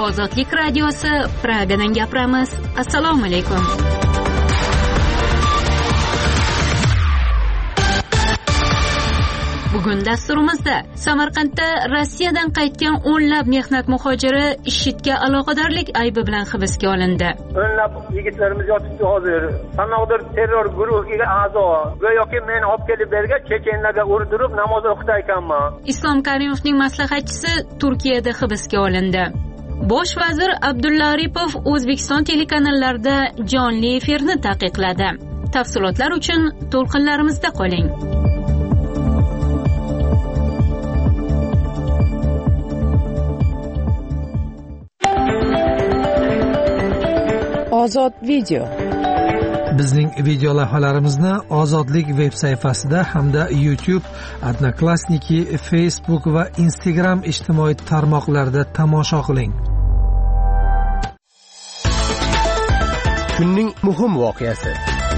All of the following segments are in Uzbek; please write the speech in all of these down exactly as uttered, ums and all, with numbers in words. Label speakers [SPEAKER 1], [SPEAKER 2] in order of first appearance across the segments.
[SPEAKER 1] Ozodlik radiosi Pragadan gapiramiz. Assalomu alaykum. Bugun dasturimizda Samarqandda Rossiyadan qaytgan o'nlab mehnat muhojiri IShIDga aloqadorlik aybi bilan hibsga olindi.
[SPEAKER 2] O'nlab yigitlarimiz yotibdi hozir. Qanaqadir terror guruhiga a'zo. Go'yoki men olib kelib bergan chechenlarga urdirib namoz o'qitaykanman.
[SPEAKER 1] Islom Karimovning maslahatchisi Turkiyada hibsga olindi. Bosh vazir Abdulla Aripov O'zbekiston telekanallarida jonli efirni taqiqladi. Tafsilotlar uchun to'lqinlarimizda qoling.
[SPEAKER 3] Ozod video.
[SPEAKER 4] Bizning video lavhalarimizni Ozodlik veb sayfasida hamda YouTube, Odnoklassniki, Facebook va Instagram ijtimoiy tarmoqlarida tomosha qiling.
[SPEAKER 5] Kunning muhim voqeasi.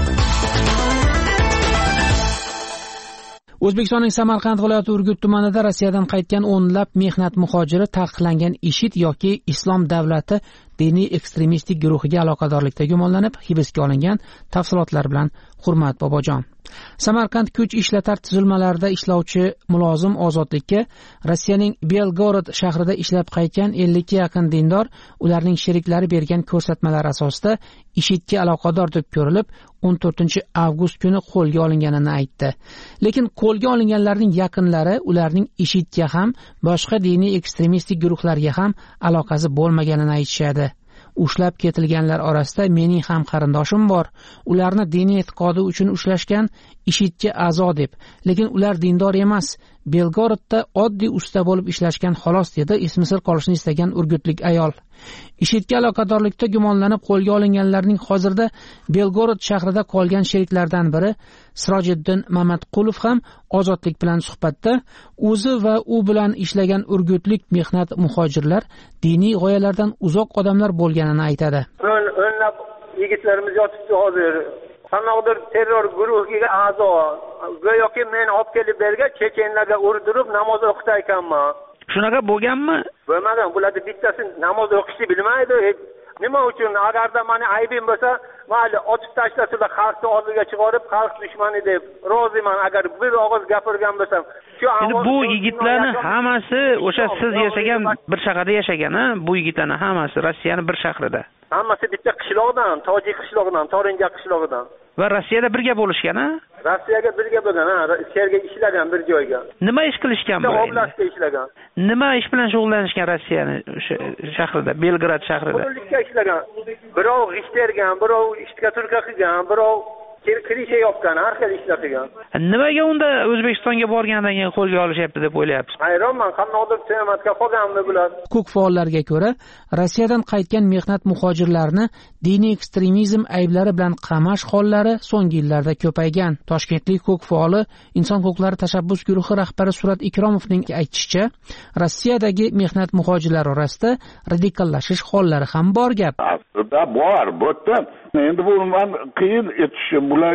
[SPEAKER 6] O'zbekistonning Samarqand viloyati Urgut tumanida Rossiyadan qaytgan o'nlab mehnat muhojiri taqiqlangan IShID yoki Islom davlati diniy ekstremistik guruhiga aloqadorlikda gumonlanib hibsga olingan. Tafsilotlar bilan Hurmat Bobojon. Samarqand kuch ishlatar tuzilmalarida ishlovchi mulozim Ozodlikka Rossiyaning Belgorod shahrida ishlab qaytgan ellikka yaqin dindor ularning sheriklari bergan ko'rsatmalar asosida IShIDga aloqador deb ko'rilib o'n to'rtinchi avgust kuni qo'lga olinganini aytdi. Lekin qo'lga olinganlarning yaqinlari ularning IShIDga ham boshqa diniy ekstremistik guruhlarga ham aloqasi bo'lmaganini aytishadi. Ushlab ketilganlar orasida mening ham qarindoshim bor. Ularni diniy e'tiqodi uchun ushlashgan, IShIDga a'zo deb. Lekin ular dindor emas. Belgorodda oddiy usta bo'lib ishlashgan xolos dedi ismi sir qolishni istagan urgutlik ayol. IShIDga aloqadorlikda gumonlanib qo'lga olinganlarning hozirda Belgorod shahrida qolgan sheriklardan biri Sirojiddin Mamatqulov ham Ozodlik bilan suhbatda o'zi va u bilan ishlagan urgutlik mehnat muhojirlar diniy g'oyalardan uzoq odamlar bo'lganini aytadi.
[SPEAKER 2] O'nlab yigitlarimiz yotibdi hozir. Qanaqadir terror guruhiga a'zo. Go'yoki men olib kelib bergan chechenlarga urdirib namoz o'qitaykanman.
[SPEAKER 6] Shunaqa bo'lganmi?
[SPEAKER 2] Bo'lmagan. Bularni bittasi namoz o'qishni bilmaydi. Nima uchun? Agarda meni aybim bo'lsa, mayli otib tashlasa xalqni oldiga chiqarib, xalq dushmani deb roziman agar bir og'iz gapirgan bo'lsam.
[SPEAKER 7] Endi bu yigitlarning hammasi o'sha siz yashagan bir shaharda yashagan-a? Bu yigitlarning hammasi Rossiyaning bir shahrida.
[SPEAKER 2] Hammasi bitta qishloqdan, tojik qishlog'idan, Torinja qishlog'idan.
[SPEAKER 7] Va Rossiyada birga bo'lishgan-a?
[SPEAKER 2] Rossiyaga birga bo'lgan, ha, yerga ishlagan bir joyga.
[SPEAKER 7] Nima ish qilishgan bu?
[SPEAKER 2] Oblastda ishlagan.
[SPEAKER 7] Nima ish bilan shug'ullanishgan Rossiyaning o'sha shahrida, Belgrad shahrida?
[SPEAKER 2] Qurilishga ishlagan. Birov g'isht tergan, birov ishtigaturka qilgan, birov kirkirish yopgan, har xil ishlar qilgan.
[SPEAKER 7] Nimaga unda O'zbekistonga borgandan keyin qo'lga olishyapti deb o'ylayapsiz?
[SPEAKER 2] Hayronman, qanaqadir tematga qolganmi bular?
[SPEAKER 6] Huquq faollariga ko'ra, Rossiyadan qaytgan mehnat muhojirlarni diniy ekstremizm ayblari bilan qamash hollari so'nggi yillarda ko'paygan. Toshkentlik huquq faoli Inson huquqlari tashabbus guruhi rahbari Surat Ikromovning aytishicha, Rossiyadagi mehnat muhojirlar orasida radikallashish hollari ham bor gap.
[SPEAKER 8] Aslida bor, bo'tda. Endi bu men qiyin aytishim, bular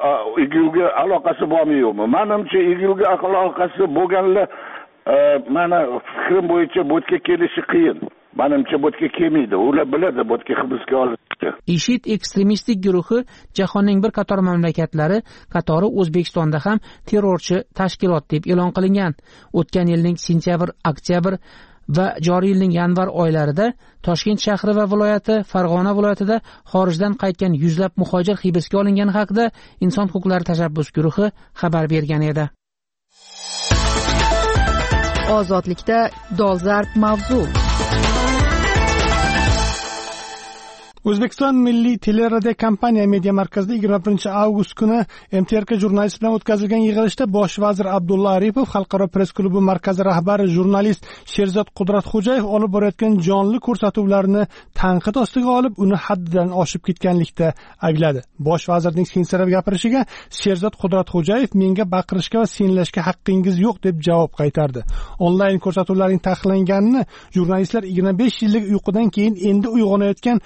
[SPEAKER 8] igilga aloqasi bormi yo'qmi? Menimcha igilga aloqasi bo'lganlar mana fikrim bo'yicha bo'tga kelishi qiyin. Menimcha bo'tga kelmaydi. Ular biladi bo'tga hibsga olishni.
[SPEAKER 6] IShID ekstremistik guruhi jahonning bir qator mamlakatlari, qatori O'zbekistonda ham terrorchi tashkilot deb e'lon qilingan. O'tgan yilning sentyabr, oktyabr va joriy yilning yanvar oylarida Toshkent shahri va viloyati, Farg'ona viloyatida xorijdan qaytgan yuzlab muhojir hibsga olingani haqida Inson huquqlari tashabbus guruhi xabar bergan edi.
[SPEAKER 3] Ozodlikda dolzarb mavzu.
[SPEAKER 9] O'zbekiston Milliy teleradio kompaniya media markazida yigirma birinchi avgust kuni M T R K jurnalist bilan o'tkazilgan yig'ilishda bosh vazir Abdulla Aripov, Xalqaro press klubi markazi rahbari jurnalist Sherzod Qudratxo'jayev olib borayotgan jonli ko'rsatuvlarni tanqid ostiga olib, uni haddidan oshib ketganlikda aybladi. Bosh vazirning sensirab gapirishiga Sherzod Qudratxo'jayev menga baqirishga va senlashga haqqingiz yo'q deb javob qaytardi. Onlayn ko'rsatuvlarning taqiqlanganini jurnalistlar yigirma besh yillik uyqudan keyin endi uyg'onayotgan o'zbek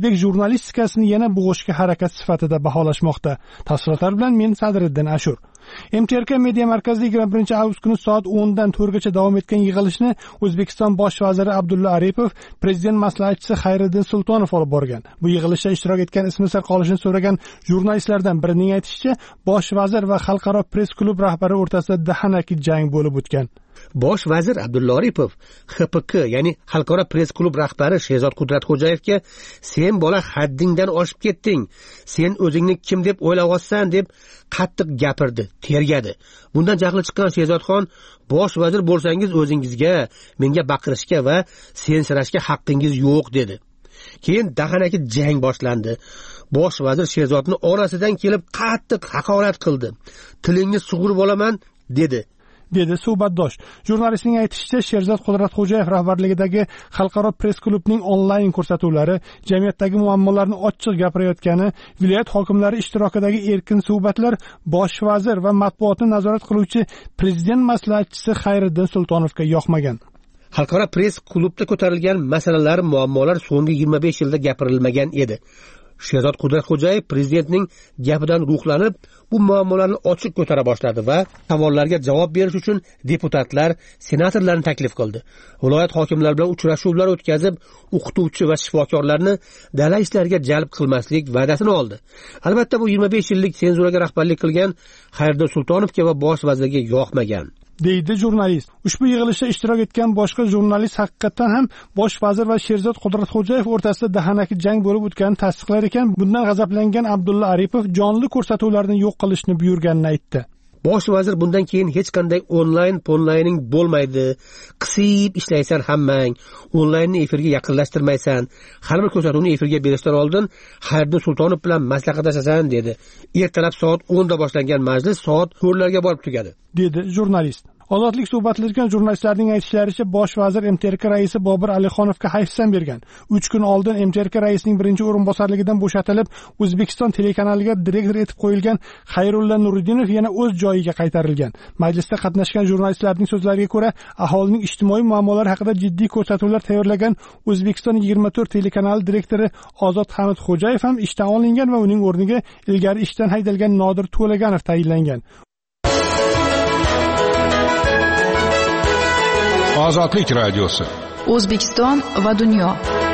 [SPEAKER 9] o'zbek jurnalistikasini yana bo'g'ishga harakat sifatida baholashmoqda. Tafsilotlar bilan men Sadriddin Ashur. M T R K media markazida yigirma birinchi avgust kuni soat o'ndan to'rtgacha davom etgan yig'ilishni O'zbekiston bosh vaziri Abdulla Aripov, prezident maslahatchisi Xayriddin Sultonov olib borgan. Bu yig'ilishda ishtirok etgan ismi sir qolishini so'ragan jurnalistlardan birining aytishicha, bosh vazir va xalqaro press klub rahbari o'rtasida dahanaki jang bo'lib o'tgan.
[SPEAKER 5] Bosh vazir Abdulla Aripov X P K, ya'ni Xalqaro press klub rahbari Sherzod Qudratxo'jayevga "Sen bola haddingdan oshib ketding. Sen o'zingni kim deb o'ylayapsan?" deb qattiq gapirdi, tergadi. Bundan jahli chiqqan Sherzodxon, "Bosh vazir bo'lsangiz o'zingizga, menga baqirishga va sensirashga haqqingiz yo'q" dedi. Keyin dahanaki jang boshlandi. Bosh vazir Sherzodni orasidan kelib qattiq haqorat qildi. "Tilingni sug'urib olaman" dedi. dedi suhbatdosh. Jurnalistning aytishicha, Sherzod Qudratxo'jayev rahbarligidagi Xalqaro press klubning onlayn ko'rsatuvlari, jamiyatdagi muammolarni ochiq gapirayotgani, viloyat hokimlari ishtirokidagi erkin suhbatlar bosh vazir va matbuotni nazorat qiluvchi prezident maslahatchisi Xayriddin Sultonovga yoqmagan. Xalqaro press klubda ko'tarilgan masalalar, muammolar so'nggi yigirma besh yilda gapirilmagan edi. Sherzod Qudratxo'jayev prezidentning gapidan ruhlanib, bu muammolarni ochiq ko'tara boshladi va savollarga javob berish uchun deputatlar, senatorlarni taklif qildi. Viloyat hokimlari bilan uchrashuvlar o'tkazib, o'qituvchi va shifokorlarni dala ishlariga jalb qilmaslik va'dasini oldi. Albatta bu yigirma besh yillik senzuraga rahbarlik qilgan Xayriddin Sultonovga va bosh vazirga yoqmagan, deydi jurnalist. Ushbu yig'ilishda ishtirok etgan boshqa jurnalist haqiqatan ham bosh vazir va Sherzod Qudratxo'jayev o'rtasida dahanaki jang bo'lib o'tganini tasdiqlar ekan. Bundan g'azablangan Abdulla Aripov jonli ko'rsatuvlarni yo'q qilishni buyurganini aytdi. Bosh vazir bundan keyin hech qanday onlayn onlayning bo'lmaydi. Qisib ishlaysan hammang. Onlaynni efirga yaqinlashtirmaysan. Har bir ko'rsatuvni efirga berishdan oldin Xayriddin Sultonov bilan maslahatlashasan dedi. Ertalab soat o'nda boshlangan majlis soat to'rtlarga borib tugadi, dedi jurnalist. Ozodlik suhbatlashgan jurnalistlarning aytishlaricha, bosh vazir M T R K raisi Bobur Alixonovga hayfsan bergan. uch kun oldin M T R K raisining birinchi o'rinbosarligidan bo'shatilib, O'zbekiston telekanaliga direktor etib qo'yilgan Xayrulla Nuriddinov yana o'z joyiga qaytarilgan. Majlisda qatnashgan jurnalistlarning so'zlariga ko'ra, aholining ijtimoiy muammolari haqida jiddiy ko'rsatuvlar tayyorlagan O'zbekiston yigirma to'rt telekanali direktori Ozod Hamid Xo'jayev ham ishdan olingan va uning o'rniga ilgari ishdan haydalgan Nodir To'laganov tayinlangan.
[SPEAKER 10] Ozodlik radiosi.
[SPEAKER 3] O'zbekiston va dunyo.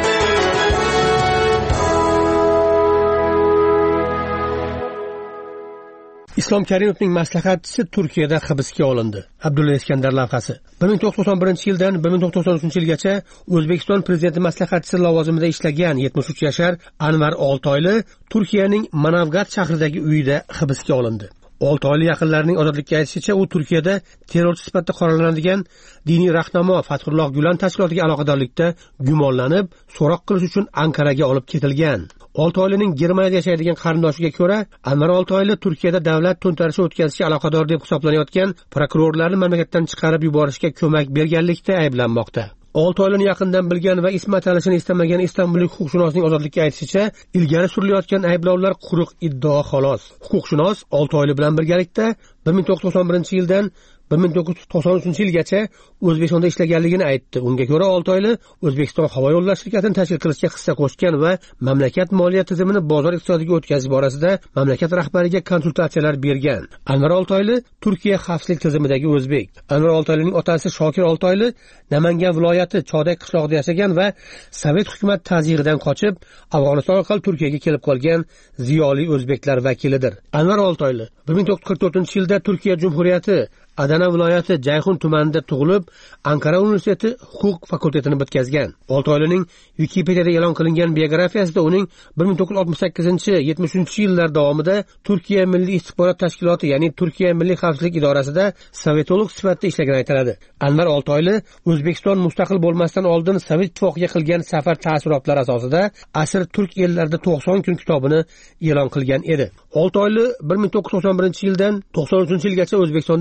[SPEAKER 5] Islom Karimovning maslahatchisi Turkiyada hibsga olindi. Abdulla Iskandar lavhasi. bir ming to'qqiz yuz to'qson birinchi yildan bir ming to'qqiz yuz to'qson uchinchi yilgacha O'zbekiston prezidenti maslahatchisi lavozimida ishlagan yetmish uch yashar Anvar Oltoyli Turkiyaning Manavgat shahridagi uyida hibsga olindi. Oltoyli yaqinlarining ozodlikka aytishicha, u Turkiyada terrorchi sifatida qoralanadigan diniy rahnamo Fathulloh Gulen tashkilotiga aloqadorlikda gumonlanib, so'roq qilish uchun Ankaraga olib ketilgan. Oltoylining Germaniyada yashaydigan qarindoshiga ko'ra, Anvar Oltoyli Turkiyada davlat to'ntarishi o'tkazishga aloqador deb hisoblanayotgan prokurorlarni mamlakatdan chiqarib yuborishga ko'mak berganlikda ayblanmoqda. Oltoylining yaqindan bilgan va ismi atalishini istamagan istanbullik huquqshunosning ozodlikka aytishicha, ilgari surilayotgan ayblovlar quruq iddao xolos. Huquqshunos Oltoyli bilan birgalikda bir ming to'qqiz yuz to'qson birinchi yildan bir ming to'qqiz yuz to'qson uchinchi yilgacha O'zbekistonda ishlaganligini aytdi. Unga ko'ra Oltoyli O'zbekiston havo yo'llari shirkatini tashkil qilishga hissa qo'shgan va mamlakat moliya tizimini bozor iqtisodiga o'tkazish borasida mamlakat rahbariga konsultatsiyalar bergan. Anvar Oltoyli Turkiya xavfsizlik tizimidagi o'zbek. Anvar Oltoylining otasi Shokir Oltoyli Namangan viloyati Chodak qishlog'ida yashagan va Sovet hukumat tazyiqidan qochib, Afg'oniston orqali Turkiyaga kelib qolgan ziyoli o'zbeklar vakilidir. Anvar Oltoyli bir ming to'qqiz yuz qirq to'rtinchi yilda Turkiya Jumhuriyati Adana viloyati Jayxun tumanida tug'ilib, Ankara universiteti huquq fakultetini bitkazgan. Oltoylining Wikipediyada e'lon qilingan biografiyasida uning bir ming to'qqiz yuz oltmish sakkizinchi yetmish uchinchi yillar davomida Turkiya Milliy istixborot tashkiloti, ya'ni Turkiya Milliy xavfsizlik idorasida sovetolog sifatida ishlagani aytiladi. Anvar Oltoyli O'zbekiston mustaqil bo'lmasdan oldin Sovet ittifoqiga qilgan safar taassurotlari asosida Asr turk ellarida to'qson kun kitobini e'lon qilgan edi. Oltoyli bir ming to'qqiz yuz to'qson birinchi yildan to'qson uchinchi yilgacha O'zbekistonda prezident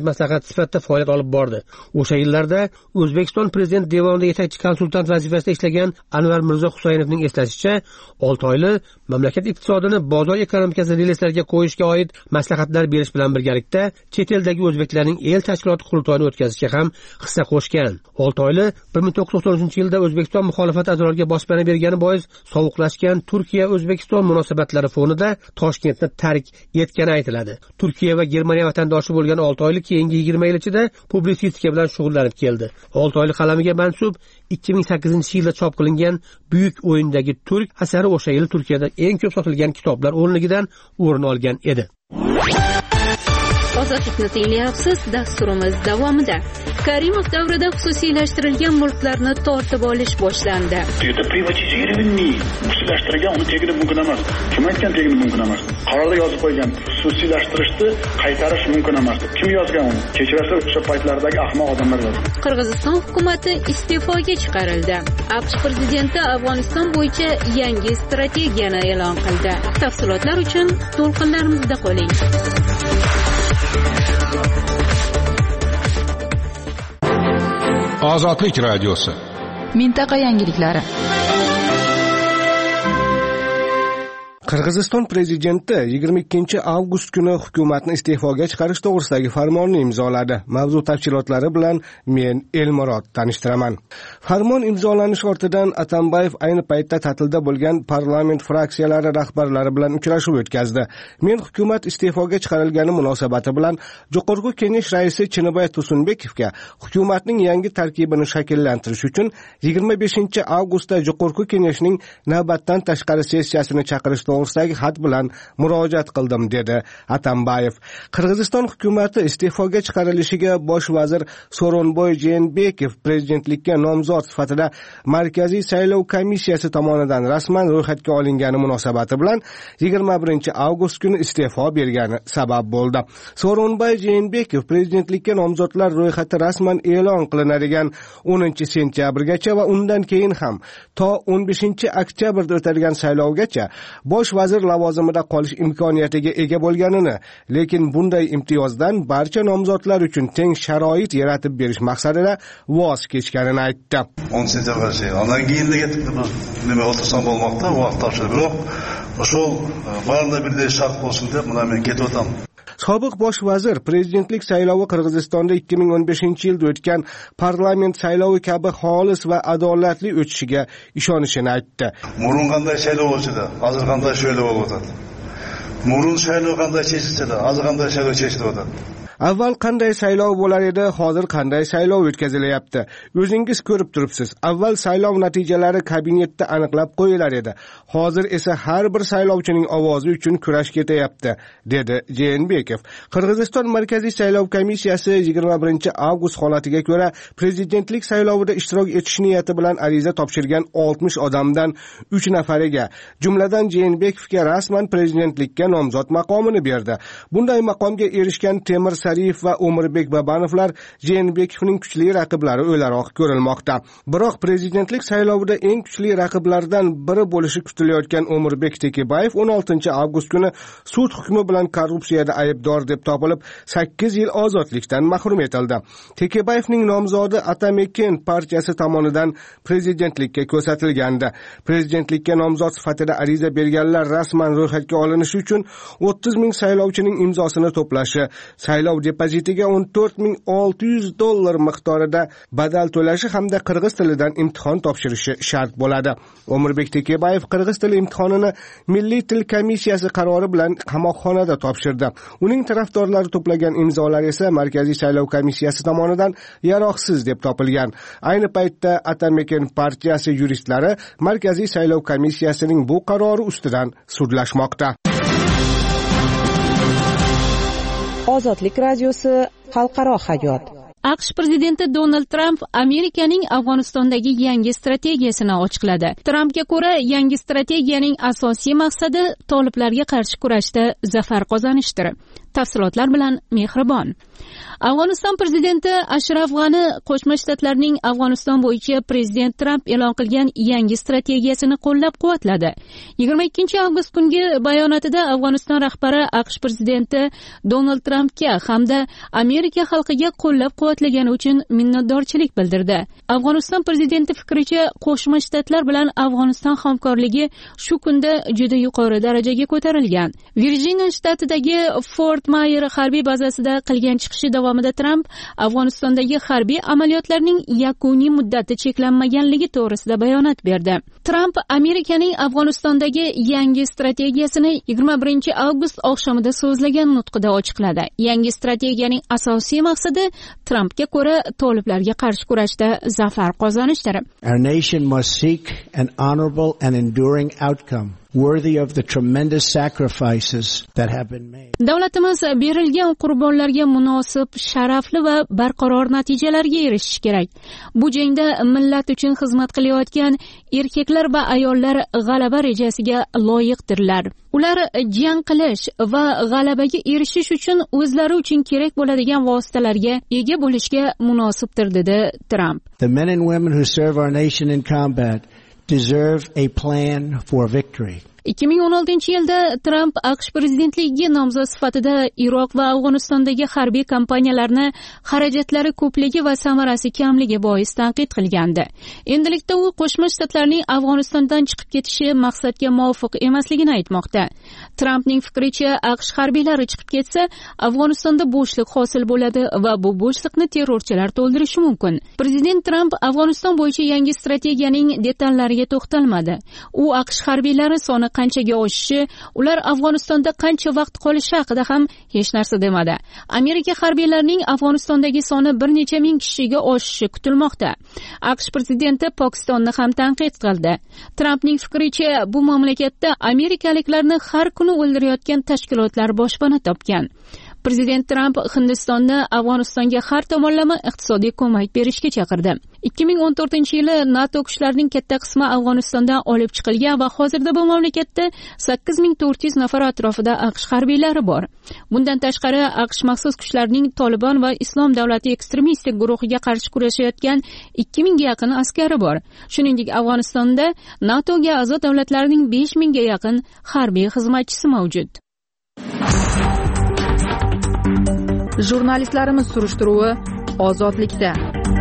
[SPEAKER 5] maslahatchisi sifatida faoliyat olib bordi. O'sha yillarda O'zbekiston Prezident devonida yetakchi konsultant vazifasida ishlagan Anvar Mirzo Husaynovning eslashicha, olti oyli mamlakat iqtisodini bozor ekonomikasi relslarga qo'yishga oid maslahatlar berish bilan birgalikda chet eldagi o'zbeklarning el tashkiloti qurultoyini o'tkazishga ham hissa qo'shgan. olti oyli bir ming to'qqiz yuz to'qson uchinchi yilda O'zbekiston muxolifat a'zolariga bospana bergani bois sovuqlashgan Turkiya-O'zbekiston munosabatlari fonida Toshkentni tark etgani aytiladi. Turkiya va Germaniya vatandoshi bo'lgan olti oyli keyingi yigirma yil ichida publisistika bilan shug'ullanib keldi. olti oyli qalamiga mansub ikki ming sakkizinchi yilda chop qilingan Buyuk o'yindagi turk asari o'sha yil Turkiyada eng ko'p sotilgan kitoblar o'rnigidan o'rin olgan edi.
[SPEAKER 1] Ozodlikni tinglayapsiz. Dasturimiz davomida Karimov davrida xususiylashtirilgan mulklarni tortib olish boshlandi.
[SPEAKER 11] Xususiylashtirgan uni teginish mumkin emas. Kim aytgan teginish mumkin emas? Qarorda yozib qo'ygan xususiylashtirishni qaytarish mumkin emas. Kim yozgan uni? Kechirasiz, o'sha paytlardagi ahmoq odamlar yozgan.
[SPEAKER 1] Qirg'iziston hukumati iste'foga chiqarildi. AQSh prezidenti Afg'oniston bo'yicha yangi strategiyani e'lon qildi. Tafsilotlar uchun to'lqinlarimizda qoling.
[SPEAKER 10] Ozodlik radiosi.
[SPEAKER 3] Mintaqa yangiliklari.
[SPEAKER 12] Qirg'iziston prezidenti yigirma ikkinchi avgust kuni hukumatni iste'foga chiqarish to'g'risidagi farmonni imzoladi. Mavzu tafsilotlari bilan men Elmurod tanishtiraman. Farmon imzolanishi ortidan Atambayev ayni paytda ta'tilda bo'lgan parlament fraksiyalari rahbarlari bilan uchrashuv o'tkazdi. Men hukumat iste'foga chiqarilgani munosabati bilan Jo'qorg'i Kengash raisi Chinibay Tursunbekovga hukumatning yangi tarkibini shakllantirish uchun yigirma beshinchi avgustda Jo'qorg'i Kengashning navbatdan tashqari sessiyasini chaqirish to'g'risidagi xat bilan murojaat qildim, dedi Atambayev. Qirg'iziston hukumati iste'foga chiqarilishiga bosh vazir So'ronboy Jeenbekov prezidentlikka nomzod sifatida Markaziy saylov komissiyasi tomonidan rasman ro'yxatga olingani munosabati bilan yigirma birinchi avgust kuni iste'fo bergani sabab bo'ldi. So'ronboy Jeenbekov prezidentlikka nomzodlar ro'yxati rasman e'lon qilinadigan o'ninchi sentyabrgacha va undan keyin ham to o'n beshinchi oktyabrda o'tadigan saylovgacha bosh vazir lavozimida qolish imkoniyatiga ega bo'lganini, lekin bunday imtiyozdan barcha nomzodlar uchun teng sharoit yaratib berish maqsadida voz kechganini aytdi.
[SPEAKER 13] o'n sentyabrgacha ondan keyinda ketib nima o'tirsam bo'lmoqda, vaqt topshirib, biroq o'shol barda birday shart bo'lsin deb mana men ketib o'taman.
[SPEAKER 12] Sobiq bosh vazir prezidentlik saylovi Qirg'izistonda ikki ming o'n beshinchi yilda o'tgan parlament saylovi kabi xolis va adolatli o'tishiga ishonishini aytdi.
[SPEAKER 13] Murun qanday saylov bo'lsa-da, hozir qanday saylov bo'lib o'tadi. Murun saylov qanday chechilsa-da, hozir qanday saylov chechilib o'tadi.
[SPEAKER 12] Avval qanday saylov bo'lar edi, hozir qanday saylov o'tkazilyapti. O'zingiz ko'rib turibsiz. Avval saylov natijalari kabinetda aniqlab qo'yilar edi. Hozir esa har bir saylovchining ovozi uchun kurash ketyapti, dedi Jeenbekov. Qirg'iziston Markaziy saylov komissiyasi yigirma birinchi avgust holatiga ko'ra prezidentlik saylovida ishtirok etish niyati bilan ariza topshirgan oltmish odamdan uch nafariga, jumladan Jeenbekovga rasman prezidentlikka nomzod maqomini berdi. Bunday maqomga erishgan Temir Sariyev va O'mirbek Babanovlar Jeenbekovning kuchli raqiblari o'laroq ko'rilmoqda. Biroq prezidentlik saylovida eng kuchli raqiblardan biri bo'lishi kutilayotgan O'mirbek Tekebayev o'n oltinchi avgust kuni sud hukmi bilan korrupsiyada aybdor deb topilib sakkiz yil ozodlikdan mahrum etildi. Tekebayevning nomzodi Atamekin partiyasi tomonidan prezidentlikka ko'rsatilgandi. Prezidentlikka nomzod sifatida ariza berganlar rasman ro'yxatga olinishi uchun o'ttiz ming saylovchining imzosini to'plashi, saylov depozitiga o'n to'rt ming olti yuz dollar miqdorida badal to'lashi hamda qirg'iz tilidan imtihon topshirishi shart bo'ladi. O'mirbek Tekebayev qirg'iz tili imtihonini Milliy til komissiyasi qarori bilan qamoqxonada topshirdi. Uning tarafdorlari to'plagan imzolar esa Markaziy saylov komissiyasi tomonidan yaroqsiz deb topilgan. Ayni paytda Atamekin partiyasi yuristlari Markaziy saylov komissiyasining bu qarori ustidan sudlashmoqda.
[SPEAKER 14] Ozodlik radiosi xalqaro hayot.
[SPEAKER 1] AQSh prezidenti Donald Tramp Amerikaning Afg'onistondagi yangi strategiyasini ochiqladi. Trampga ko'ra, yangi strategiyaning asosiy maqsadi toliblarga qarshi kurashda zafar qozonishdir. Tafsilotlar bilan Mehribon. Afg'oniston prezidenti Ashraf G'ani Qo'shma Shtatlarning Afg'oniston bo'yicha prezident Tramp e'lon qilgan yangi strategiyasini qo'llab-quvvatladi. yigirma ikkinchi avgust kungi bayonotida Afg'oniston rahbari AQSh prezidenti Donald Trampga hamda Amerika xalqiga qo'llab-quvvatlagani uchun minnatdorchilik bildirdi. Afg'oniston prezidenti fikricha, Qo'shma Shtatlar bilan Afg'oniston hamkorligi shu kunda juda yuqori darajaga ko'tarilgan. Virjiniya shtatidagi Fort Mayer harbiy bazasida qilgan chiqishi davomida Tramp Afg'onistondagi harbiy amaliyotlarning yakuniy muddati cheklanmaganligi to'g'risida bayonot berdi. Tramp Amerikaning Afg'onistondagi yangi strategiyasini yigirma birinchi avgust oqshomida so'zlagan nutqida ochiqladi. Yangi strategiyaning asosiy maqsadi Trampga ko'ra toliblarga qarshi kurashda zafar qozonishdir.
[SPEAKER 15] Our nation must seek an honorable and enduring outcome worthy of the tremendous sacrifices that have been made.
[SPEAKER 1] Davlatimiz berilgan qurbonlarga munosib, sharafli va barqaror natijalarga erishish kerak. Bu jangda millat uchun xizmat qilayotgan erkaklar va ayollar g'alaba rejasiga loyiqdirlar. Ular jang qilish va g'alabaga erishish uchun o'zlari uchun kerak bo'ladigan vositalarga ega bo'lishga munosibdir, dedi Tramp.
[SPEAKER 15] The men and women who serve our nation in combat deserve a plan for victory.
[SPEAKER 1] ikki ming o'n oltinchi yilda Tramp AQSh prezidentligiga nomzod sifatida Iroq va Afg'onistondagi harbiy kompaniyalarni xarajatlari ko'pligi va samarasi kamligi bois tanqid qilgandi. Endilikda u Qo'shma Shtatlarning Afg'onistondan chiqib ketishi maqsadga muvofiq emasligini aytmoqda. Trampning fikricha, AQSh harbiylari chiqib ketsa, Afg'onistonda bo'shliq hosil bo'ladi va bu bo'shliqni terrorchilar to'ldirishi mumkin. Prezident Tramp Afg'oniston bo'yicha yangi strategiyaning detallariga to'xtalmadi. U AQSh harbiylari soni qanchaga oshishi, ular Afg'onistonda qancha vaqt qolishi haqida ham hech narsa demadi. Amerika harbiylarining Afg'onistondagi soni bir necha ming kishiga oshishi kutilmoqda. AQSh prezidenti Pokistonni ham tanqid qildi. Trampning fikricha, bu mamlakatda amerikaliklarni har kuni o'ldirayotgan tashkilotlar boshpana topgan. Prezident Tramp Hindistonni Afg'onistonga har tomonlama iqtisodiy ko'mak berishga chaqirdi. ikki ming o'n to'rtinchi yili NATO kuchlarining katta qismi Afg'onistondan olib chiqilgan va hozirda bu mamlakatda sakkiz ming to'rt yuz nafar atrofida AQSh harbiylari bor. Bundan tashqari, AQSh maxsus kuchlarining Tolibon va Islom davlati ekstremistik guruhiga qarshi kurashayotgan ikki mingga yaqin askari bor. Shuningdek, Afg'onistonda NATOga a'zo davlatlarning besh mingga yaqin harbiy xizmatchisi mavjud.
[SPEAKER 3] Jurnalistlarimiz surishtiruvi ozodlikda.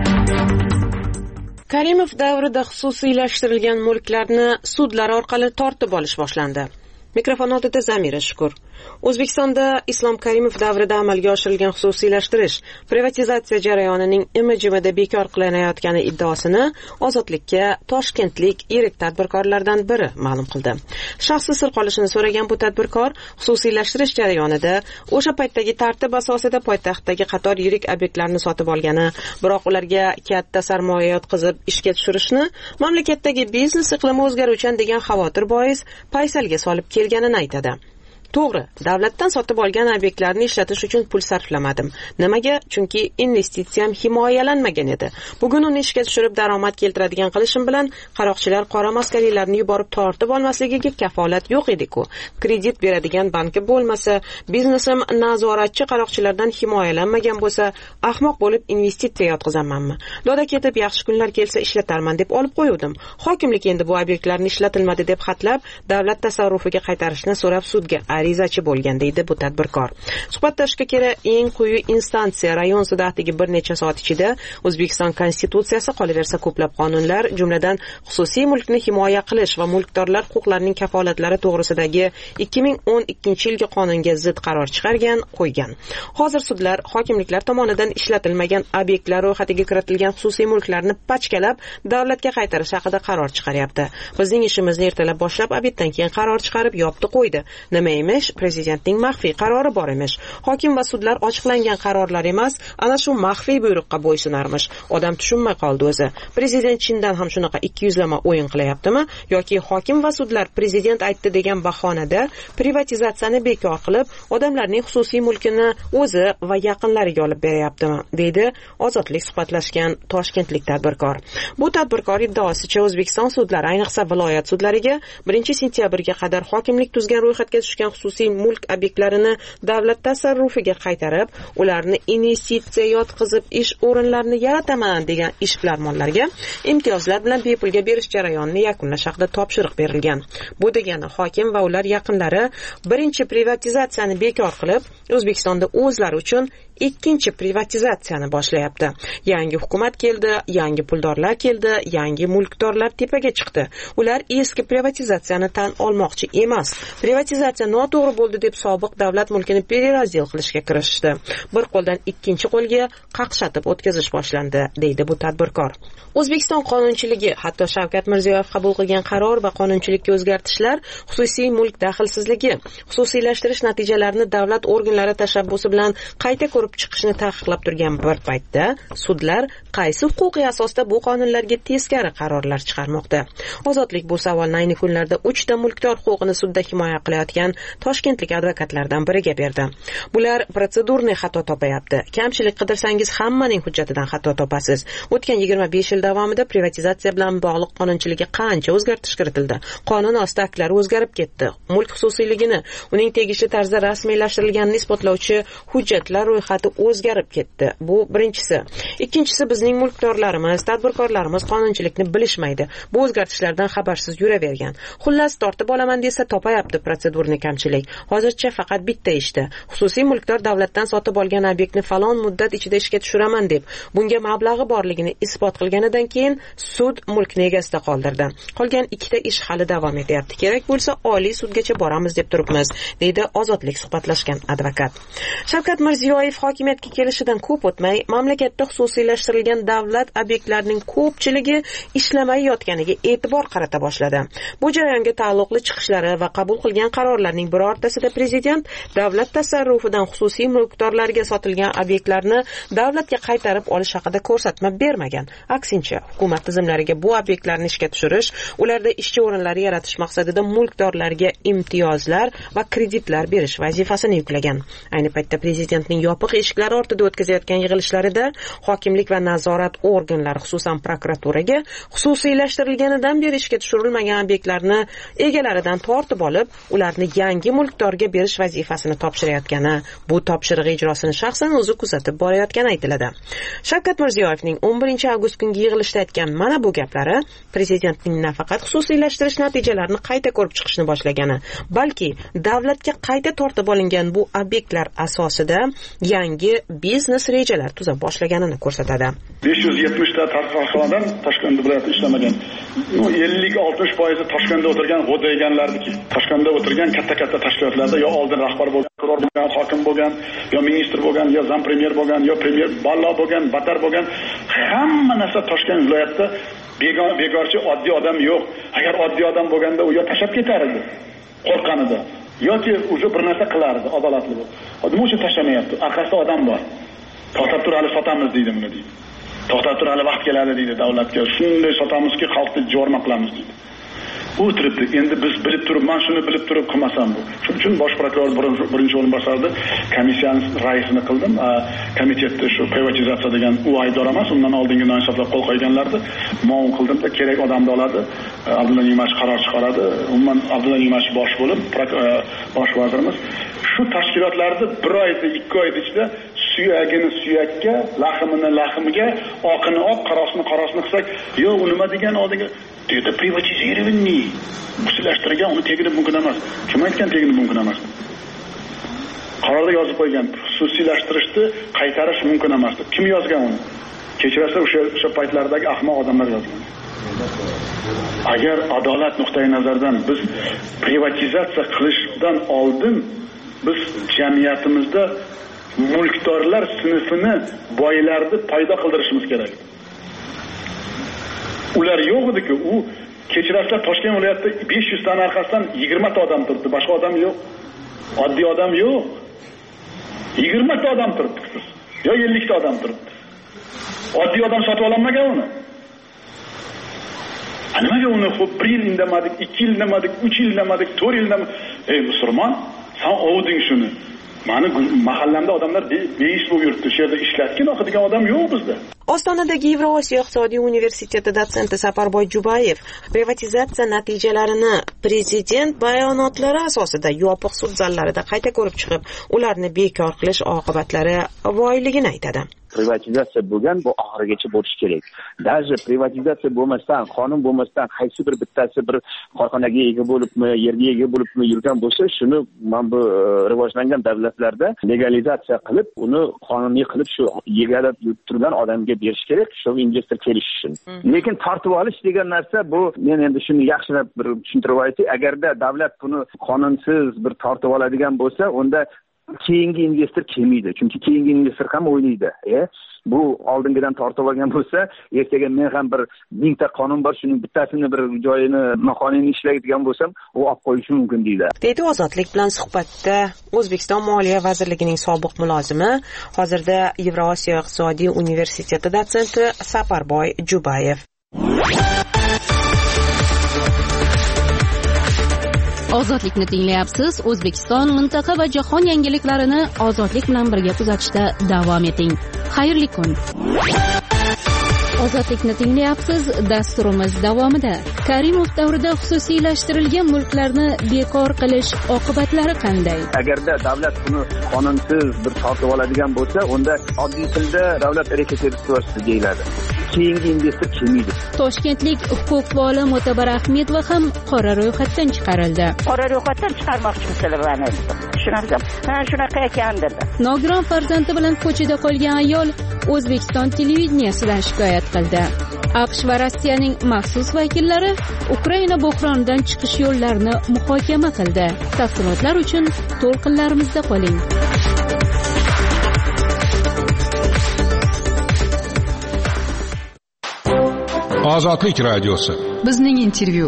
[SPEAKER 16] Karimov davrida xususiylashtirilgan mulklarni sudlar orqali tortib olish boshlandi. Mikrofon oldida Zamira Shukur. O'zbekistonda Islom Karimov davrida amalga oshirilgan xususiylashtirish, privatizatsiya jarayonining imijimida bekor qilinayotgani iddaosini Ozodlikka toshkentlik yirik tadbirkorlardan biri ma'lum qildi. Shaxsi sir qolishini so'ragan bu tadbirkor xususiylashtirish jarayonida o'sha paytdagi tartib asosida poytaxtdagi qator yirik obyektlarni sotib olgani, biroq ularga katta sarmoya yotqizib ishga tushirishni mamlakatdagi biznes iqlimi o'zgaruvchan degan xavotir bois paysalga solib kelganini aytadi. To'g'ri, davlatdan sotib olgan obyektlarni ishlatish uchun pul sarflamadim. Nimaga? Chunki investitsiyam himoyalanmagan edi. Bugun uni ishga tushirib daromad keltiradigan qilishim bilan qaroqchilar qora maskariylarni yuborib tortib olmasligiga kafolat yo'q edi-ku. Kredit beradigan banki bo'lmasa, biznesim nazoratchi qaroqchilardan himoyalanmagan bo'lsa, ahmoq bo'lib investitsiya yotqizamanmi? Doda ketib yaxshi kunlar kelsa ishlatarman deb olib qo'yuvdim. Hokimlik endi bu obyektlarni ishlatilmadi deb xatlab, davlat tasarrufiga qaytarishni so'rab sudga arizachi bo'lgan deydi bu tadbirkor. Suhbatlashishga kerak eng quyi instansiya rayon sudidagi bir necha soat ichida O'zbekiston Konstitutsiyasi, qolaversa ko'plab qonunlar, jumladan xususiy mulkni himoya qilish va mulkdorlar huquqlarining kafolatlari to'g'risidagi ikki ming o'n ikkinchi yilgi qonunga zid qaror chiqargan, qo'ygan. Hozir sudlar hokimliklar tomonidan ishlatilmagan obyektlar ro'yxatiga kiritilgan xususiy mulklarni pachkalab davlatga qaytarish haqida qaror chiqaryapti. Bizning ishimizni ertalab boshlab, obyektdan keyin qaror chiqarib yopdi qo'ydi. Nima emish? Prezidentning maxfiy qarori bor emish. Hokim va sudlar ochiqlangan qarorlar emas, ana shu maxfiy buyruqqa bo'ysunarmish. Odam tushunmay qoldi o'zi. Prezident chindan ham shunaqa ikki yuzlama o'yin qilyaptimi yoki hokim va sudlar prezident aytdi degan bahonada privatizatsiyani bekor qilib, odamlarning xususiy mulkini o'zi va yaqinlariga olib beryaptimi? Deydi Ozodlik suhbatlashgan toshkentlik tadbirkor. Bu tadbirkor iddaosicha O'zbekiston sudlari, ayniqsa viloyat sudlariga birinchi sentyabrga qadar hokimlik tuzgan ro'yxatga tushgan xususiy mulk obyektlarini davlat tasarrufiga qaytarib, ularni investitsiya yotqizib ish o'rinlarini yarataman degan ishbilarmonlarga imtiyozlar bilan bepulga berish jarayonini yakunlash haqida topshiriq berilgan. Bu degani hokim va ular yaqinlari birinchi privatizatsiyani bekor qilib, O'zbekistonda o'zlari uchun ikkinchi privatizatsiyani boshlayapti. Yangi hukumat keldi, yangi puldorlar keldi, yangi mulkdorlar tepaga chiqdi. Ular eski privatizatsiyani tan olmoqchi emas. Privatizatsiya noto'g'ri bo'ldi deb sobiq davlat mulkini pererazdel qilishga kirishdi. Bir qo'ldan ikkinchi qo'lga qaqshatib o'tkazish boshlandi, deydi bu tadbirkor. O'zbekiston qonunchiligi, hatto Shavkat Mirziyoyev qabul qilgan qaror va qonunchilikka o'zgartishlar xususiy mulk daxlsizligi, xususiylashtirish natijalarini davlat organlari tashabbusi bilan qayta ko'rib chiqishni taqiqlab turgan bir paytda sudlar qaysi huquqiy asosda bu qonunlarga teskari qarorlar chiqarmoqda? Ozodlik bu savolni ayni kunlarda uchta mulkdor huquqini sudda himoya qilayotgan toshkentlik advokatlardan biriga berdi. Bular protsedurni xato topayapti. Kamchilik qidirsangiz hammaning hujjatidan xato topasiz. O'tgan yigirma besh yil davomida privatizatsiya bilan bog'liq qonunchilikka qancha o'zgartirish kiritildi? Qonun osti aktlari o'zgarib ketdi. Mulk xususiyligini, uning tegishli tarzda rasmiylashtirilganini isbotlovchi hujjatlar ro'yxati o'zgarib ketdi. Bu birinchisi. Ikkinchisi, bizning mulkdorlarimiz, tadbirkorlarimiz qonunchilikni bilishmaydi. Bu o'zgartishlardan xabarsiz yuravergan. Xullas, tortib olaman desa topayapti protsedurni kamchilik. Hozircha faqat bitta ishda. Xususiy mulkdor davlatdan sotib olgan obyektni falon muddat ichida ishga tushiraman deb, bunga mablag'i borligini isbot qilganidan keyin sud mulkni egasida qoldirdi. Qolgan ikkita ish hali davom etyapti. Kerak bo'lsa Oliy sudgacha boramiz deb turibmiz, deydi Ozodlik suhbatlashgan advokat. Shavkat Mirziyoyev hokimiyatga kelishidan ko'p o'tmay mamlakatda xususiylashtirilgan davlat obyektlarining ko'pchiligi ishlamay yotganiga e'tibor qarata boshladi. Bu jarayonga taalluqli chiqishlari va qabul qilgan qarorlarning birortasida prezident davlat tasarrufidan xususiy mulkdorlarga sotilgan obyektlarni davlatga qaytarib olish haqida ko'rsatma bermagan. Aksincha, hukumat tizimlariga bu obyektlarni ishga tushirish, ularda ishchi o'rinlari yaratish maqsadida mulkdorlarga imtiyozlar va kreditlar berish vazifasini yuklagan. Ayni paytda prezidentning yopiq eshiklar ortida o'tkazayotgan yig'ilishlarida hokimlik va nazorat organlari, xususan prokuraturaga xususiylashtirilganidan beri ishga tushirilmagan obyektlarni egalaridan tortib olib, ularni yangi mulkdorga berish vazifasini topshirayotgani, bu topshiriq ijrosini shaxsan o'zi kuzatib borayotgani aytiladi. Shavkat Mirziyoyevning o'n birinchi avgust kungi yig'ilishda aytgan mana bu gaplari prezidentning nafaqat xususiylashtirish natijalarini qayta ko'rib chiqishni boshlagani, balki davlatga qayta tortib olingan bu obyektlar asosida yangi biznes rejalar tuza boshlaganini ko'rsatadi.
[SPEAKER 11] besh yuz yetmish ta tarafdorlardan Toshkentda viloyatda ishlamagan. ellik oltmish foizi Toshkentda o'tirgan g'o'dayganlarniki. Toshkentda o'tirgan katta-katta tashkilotlarda yo oldin rahbar bo'lgan, prokuror bo'lgan, hokim bo'lgan, yo ministr bo'lgan, yo zam premier bo'lgan, yo premier balla bo'lgan, batar bo'lgan, hamma narsa Toshkent viloyatida begorchi oddiy odam yo'q. Agar oddiy odam bo'lganda u yo tashab ketar edi, qo'rqqanida, yoki o'sha bir narsa qilardi, adolatli bo'lib. Nima uchun tashlamayapti? Orqasida odam bor. To'xtab tur, hali sotamiz deydi buni deydi. To'xtab tur, hali vaqt keladi deydi davlatga. Shunday sotamizki, xalqni jorma qilamiz deydi. O'tiribdi. Endi biz bilib turib, men shuni bilib turib qilmasam bu. Shuning uchun bosh prokuror birinchi o'rinbosarni komissiyaning raisini qildim. Komitetda shu privatizatsiya degan u aybdor emas, undan oldingi noinsoflar qo'l qo'yganlardi. Ma'lum qildimda, kerak odamni oladi, Abdulla Nimash qaror chiqaradi. Umuman Abdulla Nimash bosh bo'lib, bosh vazirimiz shu tashkilotlarni bir oyda, ikki oyda ichida suyagini suyakka, lahmini lahmiga, oqini oq, qarosini qarosini qilsak, yo u nima degan oldiga deydi, privatizирование. Xususiylashtirgan uni teginish mumkin emas. Kim aytgan teginish mumkin emas? Qarorda yozib qo'ygan, xususiylashtirishni qaytarish mumkin emas. Kim yozgan uni? Kechirasa o'sha o'sha paytlardagi ahmoq odamlar yozgan. Agar adolat nuqtai nazaridan biz privatizatsiya qilishdan oldin biz jamiyatimizda mulkdorlar sinfini, boylarni paydo qildirishimiz kerak. Ular yo'q edi-ku, u kechirasizlar Toshkent viloyatida besh yuz ta orqasidan yigirma ta odam turibdi, boshqa odam yo'q. Oddiy odam yo'q. yigirma ta odam turibdi. Yo ellik ta odam turibdi. Oddiy odam sotib ololmagan uni. Nimaga uni xo'p bir yil indamadik, ikki yil indamadik, uch yil indamadik, to'rt yil indamadik? Ey musulmon, sen ovding shuni. mani mahallamda odamlar beyish bo'lib yuribdi, shu yerda ishlatgin degan odam yo'q bizda.
[SPEAKER 16] Ostonadagi Yevrosiyo iqtisodiy universiteti dotsenti Saparboy Jubayev privatizatsiya natijalarini prezident bayonotlari asosida yopiq sud zallarida qayta ko'rib chiqib, ularni bekor qilish oqibatlari voyligini aytadi.
[SPEAKER 17] Privatizatsiya bo'lgan bu oxirigacha bo'lishi kerak. Даже privatizatsiya bo'lmasdan, qonun bo'lmasdan qaysi bir bittasi bir korxonaga ega bo'libmi, yerga ega bo'libmi yurgan bo'lsa, shuni men bu rivojlangan davlatlarda legalizatsiya qilib, uni qonuniy qilib shu egalab turgan odamga berish kerak, shu investor kelish uchun. Lekin tortib olish degan narsa bu, men endi shuni yaxshilab bir tushuntirib aytay, agarda davlat buni qonunsiz bir tortib oladigan bo'lsa, unda keyingi investor kelmaydi. Chunki keyingi investor ham o'ylaydi. E, bu oldingidan tortib olgan bo'lsa, ertaga men ham bir mingta qonun bor, shuning bittasini bir joyini noqonuniy ishlaydigan bo'lsam, u olib qo'yishi mumkin deydi.
[SPEAKER 16] Deydi Ozodlik bilan suhbatda O'zbekiston Moliya vazirligining sobiq mulozimi, hozirda Yevrosiyo iqtisodiy universiteti dotsenti Saparboy Jubayev.
[SPEAKER 1] Ozodlikni tinglayapsiz. O'zbekiston, mintaqa va jahon yangiliklarini ozodlik bilan birga kuzatishda davom eting. Xayrli kun. Ozodlikni tinglayapsiz. Dasturimiz davomida Karimov davrida xususiylashtirilgan mulklarni bekor qilish oqibatlari qanday?
[SPEAKER 17] Agarda davlat buni qonunsiz bir tortib oladigan bo'lsa, unda oddiy tilda davlat reketirovkasi deyiladi. Keyingi investor kelmaydi.
[SPEAKER 1] Toshkentlik huquq faoli Mo'tabar Ahmedova ham qora ro'yxatdan chiqarildi.
[SPEAKER 18] Qora ro'yxatdan chiqarmoqchimisizlar bani? Tushunardim. Ha, shunaqa ekan dedi.
[SPEAKER 1] Nogiron farzandi bilan ko'chada qolgan ayol O'zbekiston televideniyasidan shikoyat qildi. AQSh va Rossiyaning maxsus vakillari Ukraina bo'hronidan chiqish yo'llarini muhokama qildi. Tafsilotlar uchun to'lqinlarimizda qoling.
[SPEAKER 10] Ozodlik radiosi.
[SPEAKER 3] Bizning intervyu.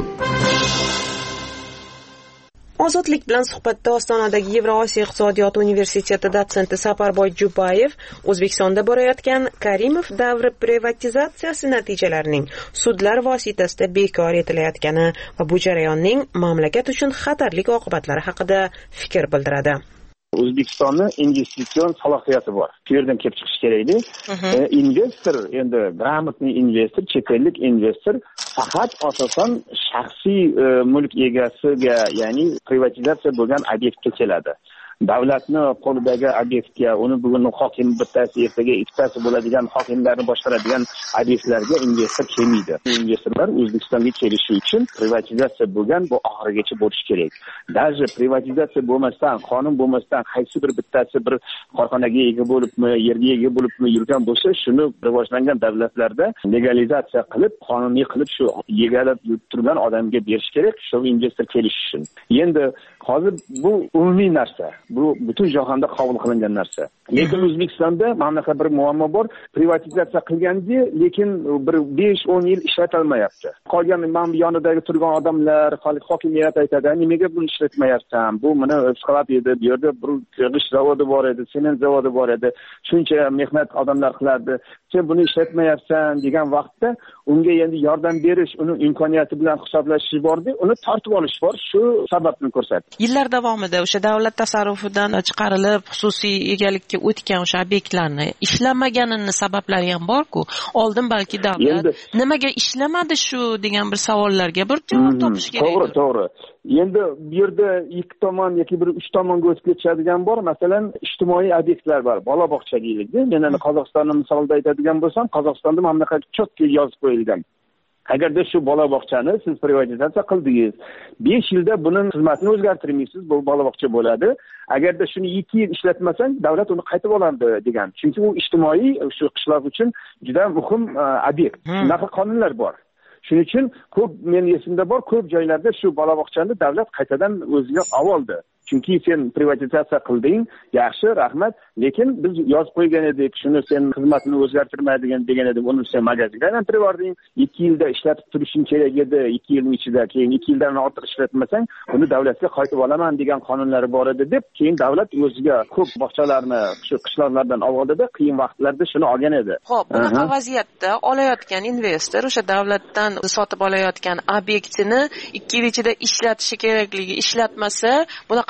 [SPEAKER 16] Ozodlik bilan suhbatda Ostonadagi Yevrosiyo iqtisodiyot universiteti dotsenti Saparboy Jubayev O'zbekistonda borayotgan Karimov davri privatizatsiyasi natijalarining sudlar vositasida bekor etilayotgani va bu jarayonning mamlakat uchun xatarli oqibatlari haqida fikr bildiradi.
[SPEAKER 17] O'zbekistonning investitsion salohiyati bor. Bu yerdan kelib chiqish kerakli. E, investor, endi gрамотный investor, chet ellik investor faqat asosan shaxsiy e, mulk egasiga, ya'ni privatizatsiya bo'lgan obyektga keladi. Davlatni qo'lidagi obyektga, uni bugun hokim bittasi, ertaga ikkitasi bo'ladigan hokimlarni boshqaradigan obyektlarga investor kelmaydi. Investorlar O'zbekistonga kelishi uchun privatizatsiya bo'lgan bu oxirigacha bo'lishi kerak. Даже privatizatsiya bo'lmasdan, qonun bo'lmasdan qaysi bir bittasi bir korxonaga ega bo'libmi, yerga ega bo'libmi yurgan bo'lsa, shuni rivojlangan davlatlarda legalizatsiya qilib, qonuniy qilib shu egalab turgan odamga berish kerak, shu investor kelish uchun. Endi hozir bu umumiy narsa. Bu butun jahonda qabul qilingan narsa. Lekin O'zbekistonda mamlakat bir muammo bor. Privatizatsiya qilganda, lekin bir besh o'n yil ishlatilmayapti. Qolgan mana yonidagi turgan odamlar, hokimiyat aytadi, nimaga buni ishlatmayapsan? Bu mana ishqilab edi, bu yerda bir g'ish zavodi bor edi, sement zavodi bor edi. Shuncha mehnat odamlar qilardi. Sen buni ishlatmayapsan degan vaqtda unga endi yordam berish, uni imkoniyati bilan hisoblashish bordi, uni tortib olish bor. Shu sababni ko'rsatdi.
[SPEAKER 16] Yillar davomida o'sha davlat tasarrufidan chiqarilib xususiy egalikka o'tgan o'sha obyektlarni ishlamaganini sabablari ham bor-ku. Oldin balki davlat nimaga ishlamadi shu degan bir savollarga bir javob topish kerak.
[SPEAKER 17] To'g'ri, to'g'ri. Endi bu yerda ikki tomon yoki bir uch tomonga o'tib ketadigan bor. Masalan, ijtimoiy obyektlar bor, bola bog'cha deyiladi. Men endi Qozog'istonni misolda aytadigan bo'lsam, Qozog'istonda mamlakat chotga yozib qo'yilgan. Agarda shu bola bog'chani siz privatizatsiya qildingiz, besh yilda buning xizmatini o'zgartirmaysiz, bu bola bog'cha bo'ladi. Agarda shuni ikki yil ishlatmasang, davlat uni qaytib oladi degan. Chunki u ijtimoiy shu qishloq uchun juda muhim obyekt. Shunaqa qonunlar bor. Shuning uchun ko'p men esimda bor, ko'p joylarda shu bola bog'chani davlat qaytadan o'ziga oldi. Chunki sen privatizatsiya qilding, yaxshi, rahmat, lekin biz yozib qo'ygan edik, shuni sen xizmatini o'zgartirmaydigan degan edik, uni sen magazinga aylantirib yubording, ikki yilda ishlatib turishing kerak edi, ikki yilning ichida, keyin ikki yildan ortiq ishlatmasang, uni davlatga qaytib olaman degan qonunlari bor edi deb, keyin davlat o'ziga ko'p bog'chalarni shu qishloqlardan oldida, qiyin vaqtlarda shuni olgan edi.
[SPEAKER 16] Xo'p, bunaqa vaziyatda olayotgan investor o'sha davlatdan sotib olayotgan obyektini ikki yil ichida ishlatishi kerakligi, ishlatmasa, bunaqa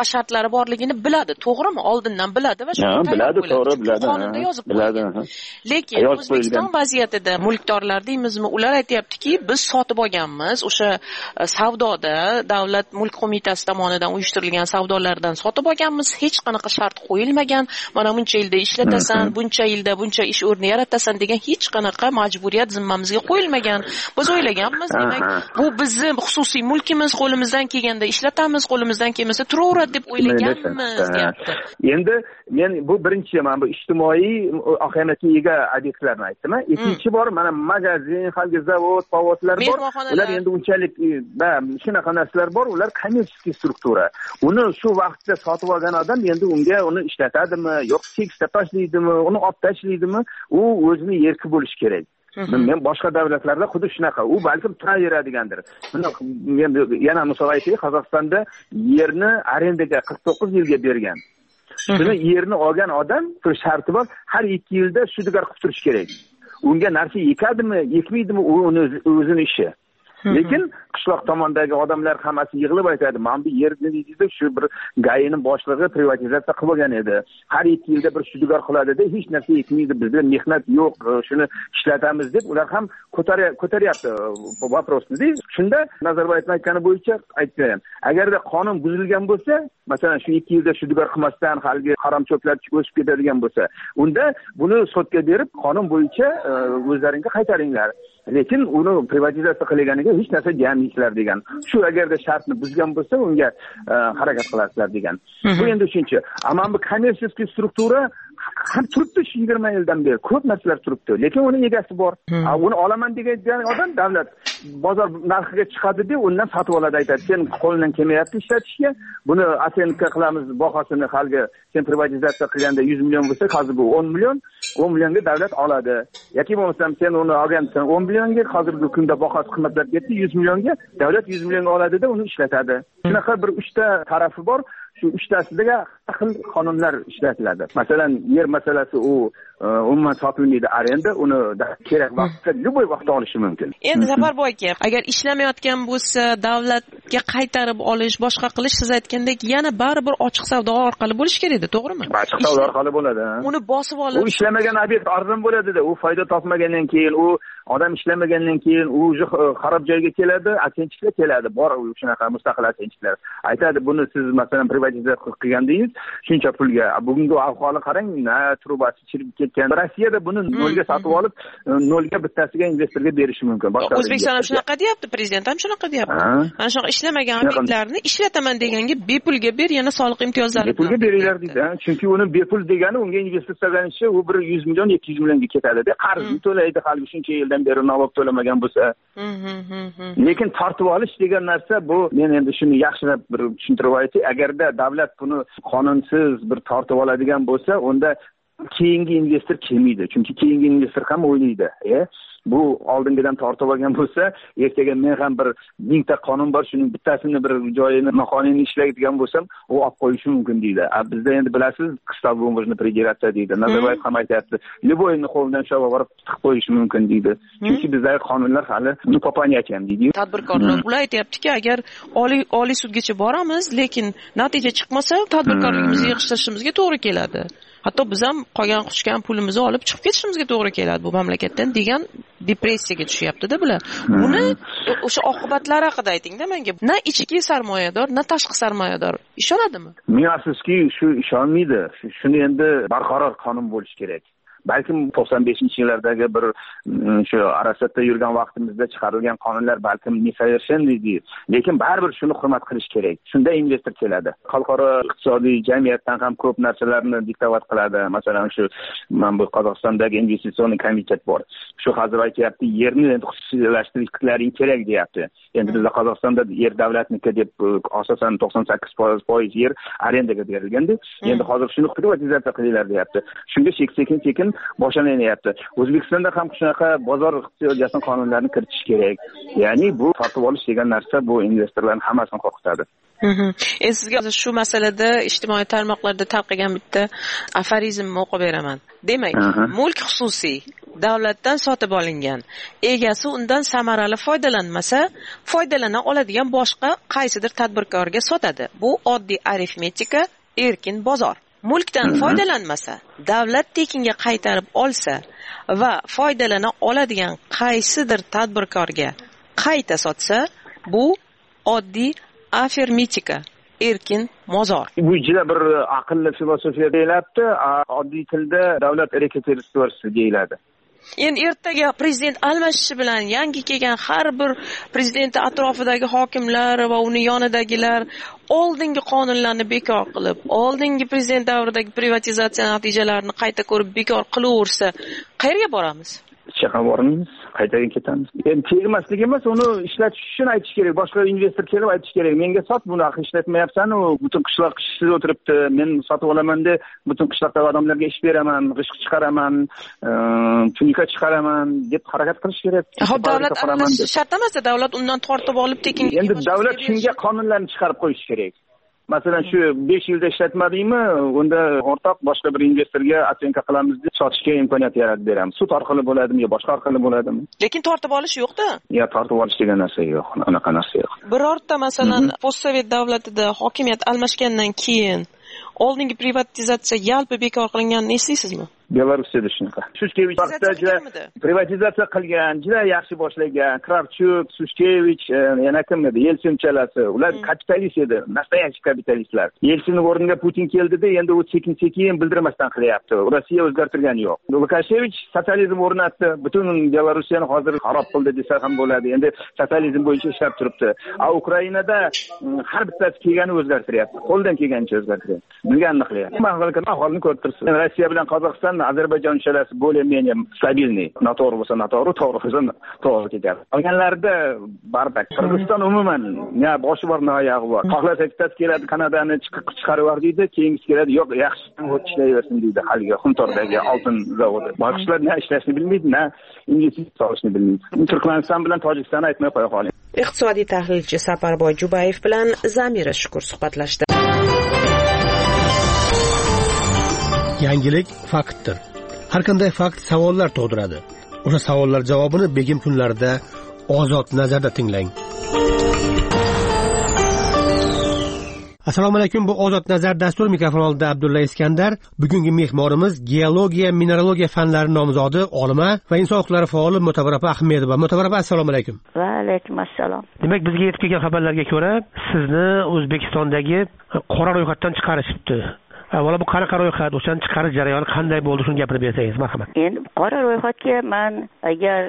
[SPEAKER 16] shartlari borligini biladi, to'g'rimi? Oldindan biladi va shuni
[SPEAKER 17] biladi, to'g'ri biladi.
[SPEAKER 16] Qonunda yozib qo'ygan. Lekin O'zbekiston vaziyatida mulkdorlar deymizmi, ular aytayaptiki, biz sotib olganmiz, o'sha savdoda davlat mulk qo'mitasi tomonidan uyushtirilgan savdolardan sotib olganmiz, hech qanaqa shart qo'yilmagan. Mana buncha yilda ishlatasan, buncha yilda buncha ish o'rni yaratasan degan hech qanaqa majburiyat zimmamizga qo'yilmagan. Biz o'ylaganmiz, demak, bu bizning xususiy mulkimiz, qo'limizdan kelganda ishlatamiz, qo'limizdan kelmasa turaveradi deb o'ylaganmiz, deyapti.
[SPEAKER 17] Endi men bu birinchi mana bu ijtimoiy ahamiyatga ega obyektlarni aytdim. Ikkinchi bor mana magazin, halgi zavod, faoliyatlar bor. Ular endi unchalik shunaqa narsalar bor, ular kommersiy struktura. Uni shu vaqtda sotib olgan odam endi unga uni ishlatadimi, yo'q tekisda tashlaydimi, uni olib tashlaydimi, u o'zini erki bo'lishi kerak. Men boshqa davlatlarda xuddi shunaqa, u balkim turaveradigandir. Men yana misol aytay, Qozog'istonda yerni arendaga qirq to'qqiz yilga bergan. Shuni yerni olgan odam bir sharti bor, har ikki yilda sudgar qilib turish kerak. Unga narsa ekadimi, ekmaydimi, u o'zini ishi. Lekin qishloq tomondagi odamlar hammasi yig'ilib aytadi, "Men bu yerni deydi, shu bir gayining boshlig'i privatizatsiya qilib olgan edi. Har ikki yilda bir sudgar qiladi-da, hech narsa ekmaydi, bizda mehnat yo'q, shuni ishlatamiz" deb ular ham ko'taryapti vaprosni. Shunda Nazarboyevning aytgani bo'yicha aytgan, agarda qonun buzilgan bo'lsa, masalan, shu ikki yilda sudgar qilmasdan halgi harom cho'plar o'sib ketadigan bo'lsa, unda buni sudga berib, qonun bo'yicha o'zlaringga qaytaringlar. Lekin uni privatizatsiya qilganiga hech narsa jamiyatlar degan. Shu agarda shartni buzgan bo'lsa, unga harakat qilasizlar degan. Bu endi uchinchi. Ammo bu kommersiy struktura ham turibdi shu yigirma yildan beri. Ko'p narsalar turibdi, lekin uni egasi bor. Uni olaman degan odam davlat bozor narxiga chiqadi deb undan sotib oladi, aytadi, "Sen qo'lingdan kelmayapti ishlatishga, buni osenka qilamiz, bahosini halgi sen privatizatsiya qilganda yuz million bo'lsa, hozir bu o'n million, o'n millionga davlat oladi. Yoki bo'lmasam sen uni olgansan o'n millionga, hozirgi kunda bahosi qimmatlab ketdi, yuz millionga, davlat yuz millionga oladida uni ishlatadi." Shunaqa bir uchta tarafi bor. Shu uchtasidagi xil qonunlar ishlatiladi. Masalan, yer masalasi u umuman sotilmaydi, arenda, uni kerak vaqtda, любой vaqtda olishi mumkin.
[SPEAKER 16] Endi Zafarboy aka, agar ishlamayotgan bo'lsa, davlatga qaytarib olish, boshqa qilish, siz aytgandek, yana baribir ochiq savdo orqali bo'lish kerak-da, to'g'rimi?
[SPEAKER 17] Ochiq savdo orqali bo'ladi.
[SPEAKER 16] Uni bosib olib,
[SPEAKER 17] u ishlamagan obyekt arzon bo'ladi-da, u foyda topmagandan keyin, u odam ishlamagandan keyin u xarob joyga keladi, atenchiklar keladi, bor shunaqa mustaqil atenchiklar. Aytadi, buni siz masalan privatizatsiya qilgandingiz, shuncha pulga. Bugungi ahvoli qarang, na trubasi chirib ketgan. Rossiyada buni nolga sotib olib, nolga bittasiga investorga berishi mumkin.
[SPEAKER 16] Boshqa O'zbekiston ham shunaqa deyapti, prezident ham shunaqa deyapti. Mana shunaqa ishlamagan obyektlarni ishlataman deganga bepulga ber, yana soliq imtiyozlari.
[SPEAKER 17] Bepulga beringlar deydi. Chunki uni bepul degani unga investitsiyaganishi u bir yuz million, ikki yuz millionga ketadi-da. Qarzni to'laydi, hali shuncha yildan beri navbat to'lamagan bo'lsa. Lekin tortib olish degan narsa bu, men endi shuni yaxshilab bir tushuntirib aytay, agarda davlat buni qonunsiz bir tortib oladigan bo'lsa, unda keyingi investor kelmaydi. Chunki keyingi investor ham o'ylaydi, e bu oldingidan tortib olgan bo'lsa, ertaga men ham bir mingta qonun bor, shuning bittasini bir joyini, noqonuniy ishlaydigan bo'lsam, u olib qo'yishi mumkin deydi. A bizda endi bilasiz, qistalbumni prigeratsiya deydi. Nazarboyev ham aytayapti, "Любойni qo'lidan shova borib tiqib qo'yishi mumkin" deydi. Chunki bizdagi qonunlar hali nupopaniyacham deydi.
[SPEAKER 16] Tadbirkorlar ular aytayaptiki, agar oliy oliy sudgacha boramiz, lekin natija chiqmasa, tadbirkorligimizni yig'ishtirishimizga to'g'ri keladi. Hatto biz ham qolgan quchgan pulimizni olib chiqib ketishimizga to'g'ri keladi bu mamlakatdan degan depressiyaga tushyapti-da bular. Buni o'sha oqibatlari haqida ayting-da menga. Na ichki sarmoyador, na tashqi sarmoyador ishonadimi?
[SPEAKER 17] Men afsuski shu ishonmaydi. Shuni endi barqaror qonun bo'lishi kerak. Balkim to'qson beshinchi yillardagi bir shu arasatda yurgan vaqtimizda chiqarilgan qonunlar balkim nesovershennli deydi. Lekin baribir shuni hurmat qilish kerak. Shunda investor keladi. Xalqaro iqtisodiy jamiyatdan ham ko'p narsalarni diktovat qiladi. Masalan, shu men bu Qozog'istondagi investitsion komitet bor. Shu hozir aytayapti, yerni xususiylashtirishlaring kerak deyapti. Endi bizda Qozog'istonda yer davlatniki deb asosan to'qson sakkiz foiz yer arendaga berilganda, endi hozir shuni privatizatsiya qilinglar deyapti. Shunga sekin-sekin boshlanyapti. O'zbekistonda ham shunaqa bozor iqtisodiyoti qonunlarini kiritish kerak. Ya'ni bu tortib olish degan narsa bu investorlarning hammasini qo'rqitadi.
[SPEAKER 16] E sizga shu masalada ijtimoiy tarmoqlarda tarqagan bitta aforizmni o'qib beraman. Demak, mulk xususiy, davlatdan sotib olingan, egasi undan samarali foydalanmasa, foydalana oladigan boshqa qaysidir tadbirkorga sotadi. Bu oddiy arifmetika, erkin bozor. Mulkdan foydalanmasa, davlat tekinga qaytarib olsa va foydalana oladigan qaysidir tadbirkorga qayta sotsa, bu oddiy afermetika, erkin mozor.
[SPEAKER 17] Bu juda bir aqlli filosofiya deyiladi, oddiy tilda davlat reketiristi deyiladi.
[SPEAKER 16] Endi ertaga prezident almashishi bilan yangi kelgan har bir prezident atrofidagi hokimlar va uni yonidagilar oldingi qonunlarni bekor qilib, oldingi prezident davridagi privatizatsiya natijalarini qayta ko'rib bekor qilaversa, qayerga boramiz?
[SPEAKER 17] Chaqa boramiz, qaytaga ketamiz. Endi tegmaslik emas, uni ishlatish uchun aytish kerak. Boshqa investor kelib aytish kerak. Menga sot buni, ishlatmayapsan, u butun qishloq ishsiz o'tiribdi. Men sotib olaman deb, butun qishloqdagi odamlarga ish beraman, g'ishq chiqaraman, tunika chiqaraman deb harakat qilish kerak.
[SPEAKER 16] Hop, davlat aralash shart emas, davlat undan tortib olib tekin.
[SPEAKER 17] Endi davlat shunga qonunlarni chiqarib qo'yish kerak. Masalan, shu besh yilda ishlatmadingmi, unda o'rtoq boshqa bir investorga atyenka qilamiz deb sotishga imkoniyat yaratib beramiz. Sud orqali bo'ladimi yo boshqa orqali bo'ladimi?
[SPEAKER 16] Lekin tortib olish yo'q-da.
[SPEAKER 17] Yo, tortib olish degan narsa yo'q. Unaqa narsa yo'q.
[SPEAKER 16] Birorta masalan, postsovet davlatida hokimiyat almashgandan keyin oldingi privatizatsiya yalpi bekor qilinganini eslaysizmi?
[SPEAKER 17] Belarusda shunaqa. Shushkevich vaqtida juda privatizatsiya qilgan, juda yaxshi boshlagan. Kravchuk, Shushkevich, yana kim edi? Yelsin chalasi. Ular kapitalist edi, nastoyachiy kapitalistlar. Yelsinning o'rniga Putin keldida, endi u sekin-sekin bildirmasdan qilyapti. Rossiya o'zgartirgani yo'q. Lukashenko sotsializm o'rnatdi, butun Belarusiyani hozir xarob qildi desa ham bo'ladi. Endi sotsializm bo'yicha ishlab turibdi. A Ukrainada har bittasi kelgani o'zgartiryapti. Qo'ldan kelgancha o'zgartiryapti. Bilganini qilyapti. Ahvolni ko'rib turibsiz. Rossiya bilan Qozog'iston Ozarbayjon uchalasi более-менее stabilniy. Noto'g'ri bo'lsa noto'g'ri, to'g'ri bo'lsa to'g'ri ketadi. Qolganlarda bardak. Qirg'iziston umuman ya boshi bor, na oyog'i bor. Xohlasa bittasi keladi, Kanadani chiqib chiqarib yubor deydi, keyingisi keladi, yo'q, yaxshi ishlayversin deydi. Haligi Xumtordagi oltin zavodi. Boshqalar na ishlashni bilmaydi, na investitsiya solishni bilmaydi. Turkmaniston bilan Tojikistonni aytmay qo'ya qoling.
[SPEAKER 16] Iqtisodiy tahlilchi Safarboy Jubayev bilan Zamira Shukur suhbatlashdi.
[SPEAKER 5] Yangilik faktdir. Har qanday fakt savollar tug'diradi. O'sha savollar javobini begim kunlarida Ozod nazarda tinglang. Assalomu alaykum, bu Ozod nazar dastur, mikrofon oldida Abdulla Iskandar. Bugungi mehmonimiz geologiya, mineralogiya fanlari nomzodi, olima va inson huquqlari faoli Mutabarraba Ahmedova. Mutabarraba, assalomu alaykum.
[SPEAKER 18] Va alaykum assalom.
[SPEAKER 7] Demak, bizga yetib kelgan xabarlarga ko'ra, sizni O'zbekistondagi qora ro'yxatdan chiqarishibdi. Avvalo bu qanaqa ro'yxat, o'shani chiqarish jarayoni qanday bo'ldi, shuni gapirib bersangiz, marhamat.
[SPEAKER 18] Endi qora ro'yxatga men agar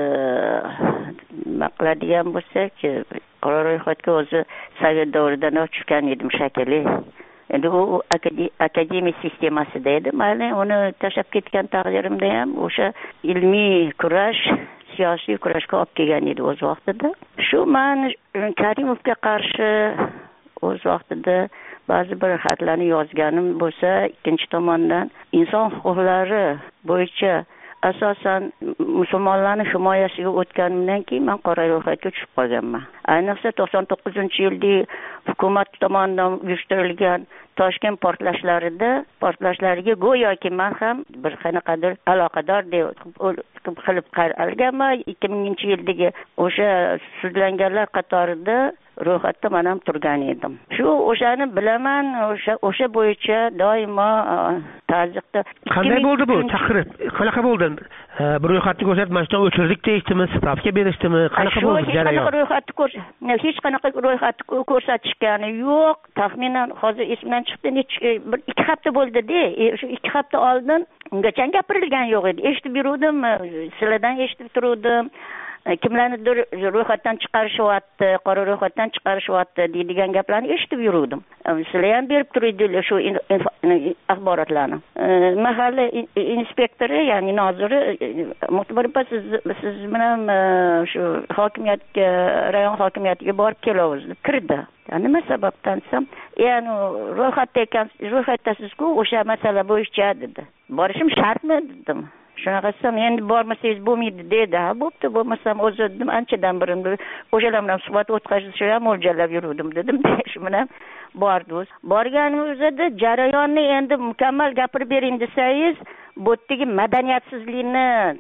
[SPEAKER 18] nima qiladigan bo'lsak, qora ro'yxatga o'zi Sovet davridan tushgan edim shekilli. Endi u akademik sistemasida edi. Mana uni tashlab ketgan taqdirimda ham o'sha ilmiy kurash, siyosiy kurashga olib kelgan edi o'z vaqtida. Shu men Karimovga qarshi o'z vaqtida ba'zi bir xatlarni yozganim bo'lsa, ikkinchi tomondan inson huquqlari bo'yicha asosan musulmonlarning himoyasiga o'tganimdan keyin men qora ro'yxatga tushib qolganman. Ayniqsa to'qson to'qqizinchi yilda hukumat tomonidan uyushtirilgan Toshkent portlashlarida portlashlarga go'yoki men ham bir qanaqadir aloqador deb qilib qaralganman. ikki minginchi yildagi o'sha sudlanganlar qatorida ro'yxatda men ham turgan edim. Shu o'shani bilaman, o'sha o'sha bo'yicha doimo ta'ziqda.
[SPEAKER 7] Qanday bo'ldi bu chaqirib? Qanaqa bo'ldi? Bir ro'yxatni ko'rsatib, mana shunday o'chirdik deyishdimi, spravka berishdimi? Qanaqa bo'ldi jarayon?
[SPEAKER 18] Qanaqa ro'yxatni ko'rsatdi? Hech qanaqa ro'yxatni ko'rsatishgani yo'q. Taxminan hozir esimdan chiqdi, bir ikki hafta bo'ldi-da. Shu ikki hafta oldin ungacha gapirilgan yo'q edi. Eshitib yurdim, sizlardan eshitib turdim. Kimlarnidir ro'yxatdan chiqarishyapti, qora ro'yxatdan chiqarishyapti deydigan gaplarni eshitib yurdim. Sizlar ham berib turinglar shu axborotlarni. Mahalla inspektori, ya'ni noziri Mutabarraba, siz siz bilan shu hokimiyatga, rayon hokimiyatiga borib kelamiz deb kirdi. Nima sababdan desam, ya'ni ro'yxatda ekan, ro'yxatdasiz-ku, o'sha masala bo'yicha dedi. Borishim shartmi dedim. Shunaqa desam, endi bormasangiz bo'lmaydi dedi. Ha, bo'pti, bo'lmasam o'zi dedim, anchadan birin o'shalar bilan suhbat o'tkazishni ham mo'ljallab yurdim dedim. Shu bilan bordik. Borganimizda jarayonni endi mukammal gapirib bering desangiz, bu yerdagi madaniyatsizlikni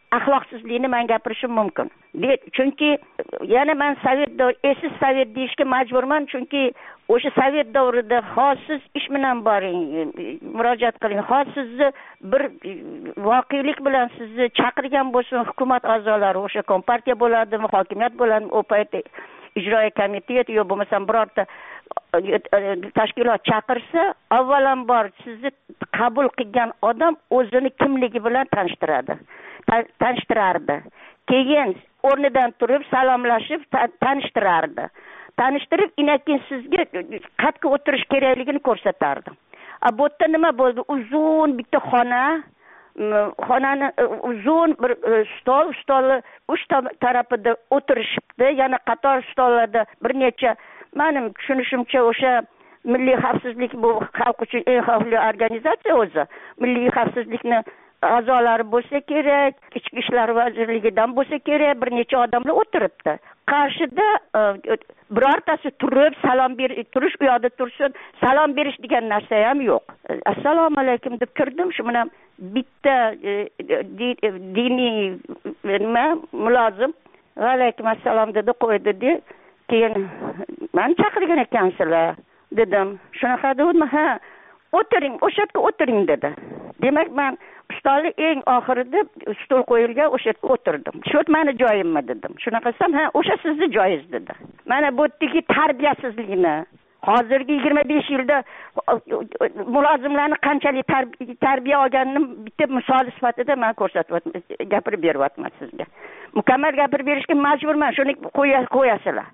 [SPEAKER 18] axloqsizlikni men gapirishim mumkin. Chunki yana men sovet davri, eski sovet deyishga majburman, chunki o'sha sovet davrida xossiz ish bilan boring, murojaat qiling. Xossizni bir voqelik bilan sizni chaqirgan bo'lsin hukumat a'zolari, o'sha kompartiya bo'ladimi, hokimiyat bo'ladimi, u paytda ijroiya komiteti yo bo'lmasam birorta tashkilot chaqirsa, avvalambor sizni qabul qilgan odam o'zini kimligi bilan tanishtiradi. tanishtirardi. Keyin o'rnidan turib salomlashib tanishtirardi. Tanishtirib, inakin sizga qatga o'tirish kerakligini ko'rsatardi. A bu yerda nima bo'ldi? Uzun bitta xona, xonani uzun bir stol, stolni uch tarafida o'tirishibdi. Yana qator stollarda bir necha, mening tushunishimcha o'sha milliy xavfsizlik bu xalq uchun eng xavfli organizatsiya o'zi. Milliy xavfsizlikni a'zolari bo'lsa kerak, ichki ishlar vazirligidan bo'lsa kerak, bir necha odamlar o'tiribdi. Qarshida birortasi turib salom ber, turish u yoqda tursin, salom berish degan narsa ham yo'q. Assalomu alaykum deb kirdim, shu bilan bitta diniy nima mulozim va alaykum assalom dedi, qo'ydi. Keyin men chaqirgan ekansizlar dedim. Shunaqa dedim, ha, o'tiring, o'sha yerga o'tiring dedi. Demak, men stolni eng oxirida stol qo'yilgan o'sha yerga o'tirdim. Shu meni joyimmi dedim. Shunaqa qilsam, ha, o'sha sizni joyingiz dedi. Mana bu yerdagi tarbiyasizlikni, hozirgi yigirma besh yilda mulozimlarni qanchalik tarbiya olganini bitta misol sifatida men ko'rsatyapman, gapirib beryapman sizga. Mukammal gapirib berishga majburman, shuni qo'yasizlar.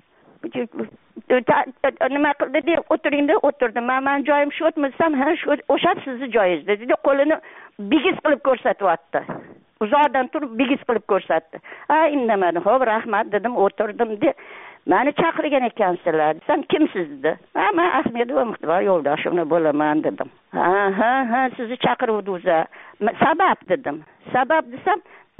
[SPEAKER 18] Nima qildi deb o'tiringda o'tirdim. Men men joyim shu o'tmasam, ha, shu o'sha sizni joyingiz dedi. Qo'lini bigiz qilib ko'rsatyapti. Uzoqdan turib bigiz qilib ko'rsatdi. Ha, indamadi. Xo'p, rahmat dedim, o'tirdim de. Meni chaqirgan ekansizlar. Sen kimsiz dedi. Ha, men Ahmedova Muxtor yo'ldoshimni bo'laman dedim. Ha, ha, ha, sizni chaqiruvdi-o'za. Sabab dedim. Sabab desam,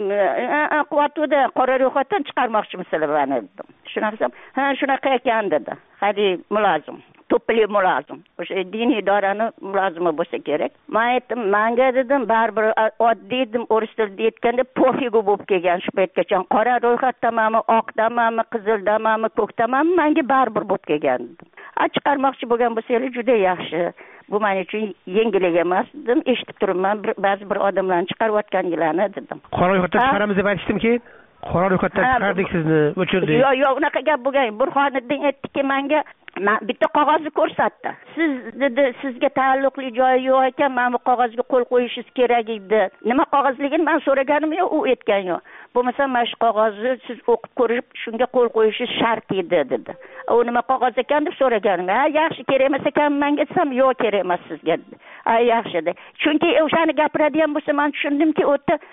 [SPEAKER 18] quvvatda qora ro'yxatdan chiqarmoqchimisizlar beni dedim. Shunaqa desam, ha, shunaqa ekan dedi. Hadi mulozim, to'pli mulozim. O'sha diniy idorani mulozimi bo'lsa kerak. Men aytdim, menga dedim, baribir oddiy dedim, o'ris tilida aytganda pofigu bo'lib kelgan shu paytgacha. Qora ro'yxatdamanmi, oqdamanmi, qizildamanmi, ko'kdamanmi, menga baribir bo'lib kelgan dedim. A chiqarmoqchi bo'lgan bo'lsangiz juda yaxshi. Bu men uchun yengillik emas dedim. Eshitib turibman, ba'zi bir odamlarni chiqarayotganinglarni dedim.
[SPEAKER 7] Qora ro'yxatdan chiqaramiz deb aytishdim keyin. Qora ro'yxatdan chiqardik sizni, o'chirdik.
[SPEAKER 18] Yo'q, yo'q, unaqa gap bo'lgan. Burxoniddin aytdiki menga, bitta qog'ozni ko'rsatdi. Siz dedi, sizga taalluqli joyi yo'q ekan, men bu qog'ozga qo'l qo'yishingiz kerak edi. Nima qog'ozligini men so'raganim yo'q, u aytgan yo'q. Bo'lmasa mana shu qog'ozni siz o'qib ko'rib, shunga qo'l qo'yishingiz shart edi dedi. U nima qog'oz ekan deb so'raganim. Ha, yaxshi, kerak emas ekan menga desam, yo'q, kerak emas sizga dedi. Ha, yaxshi dedi. Chunki o'shani gapiradigan bo'lsa, men tushundimki, u yerda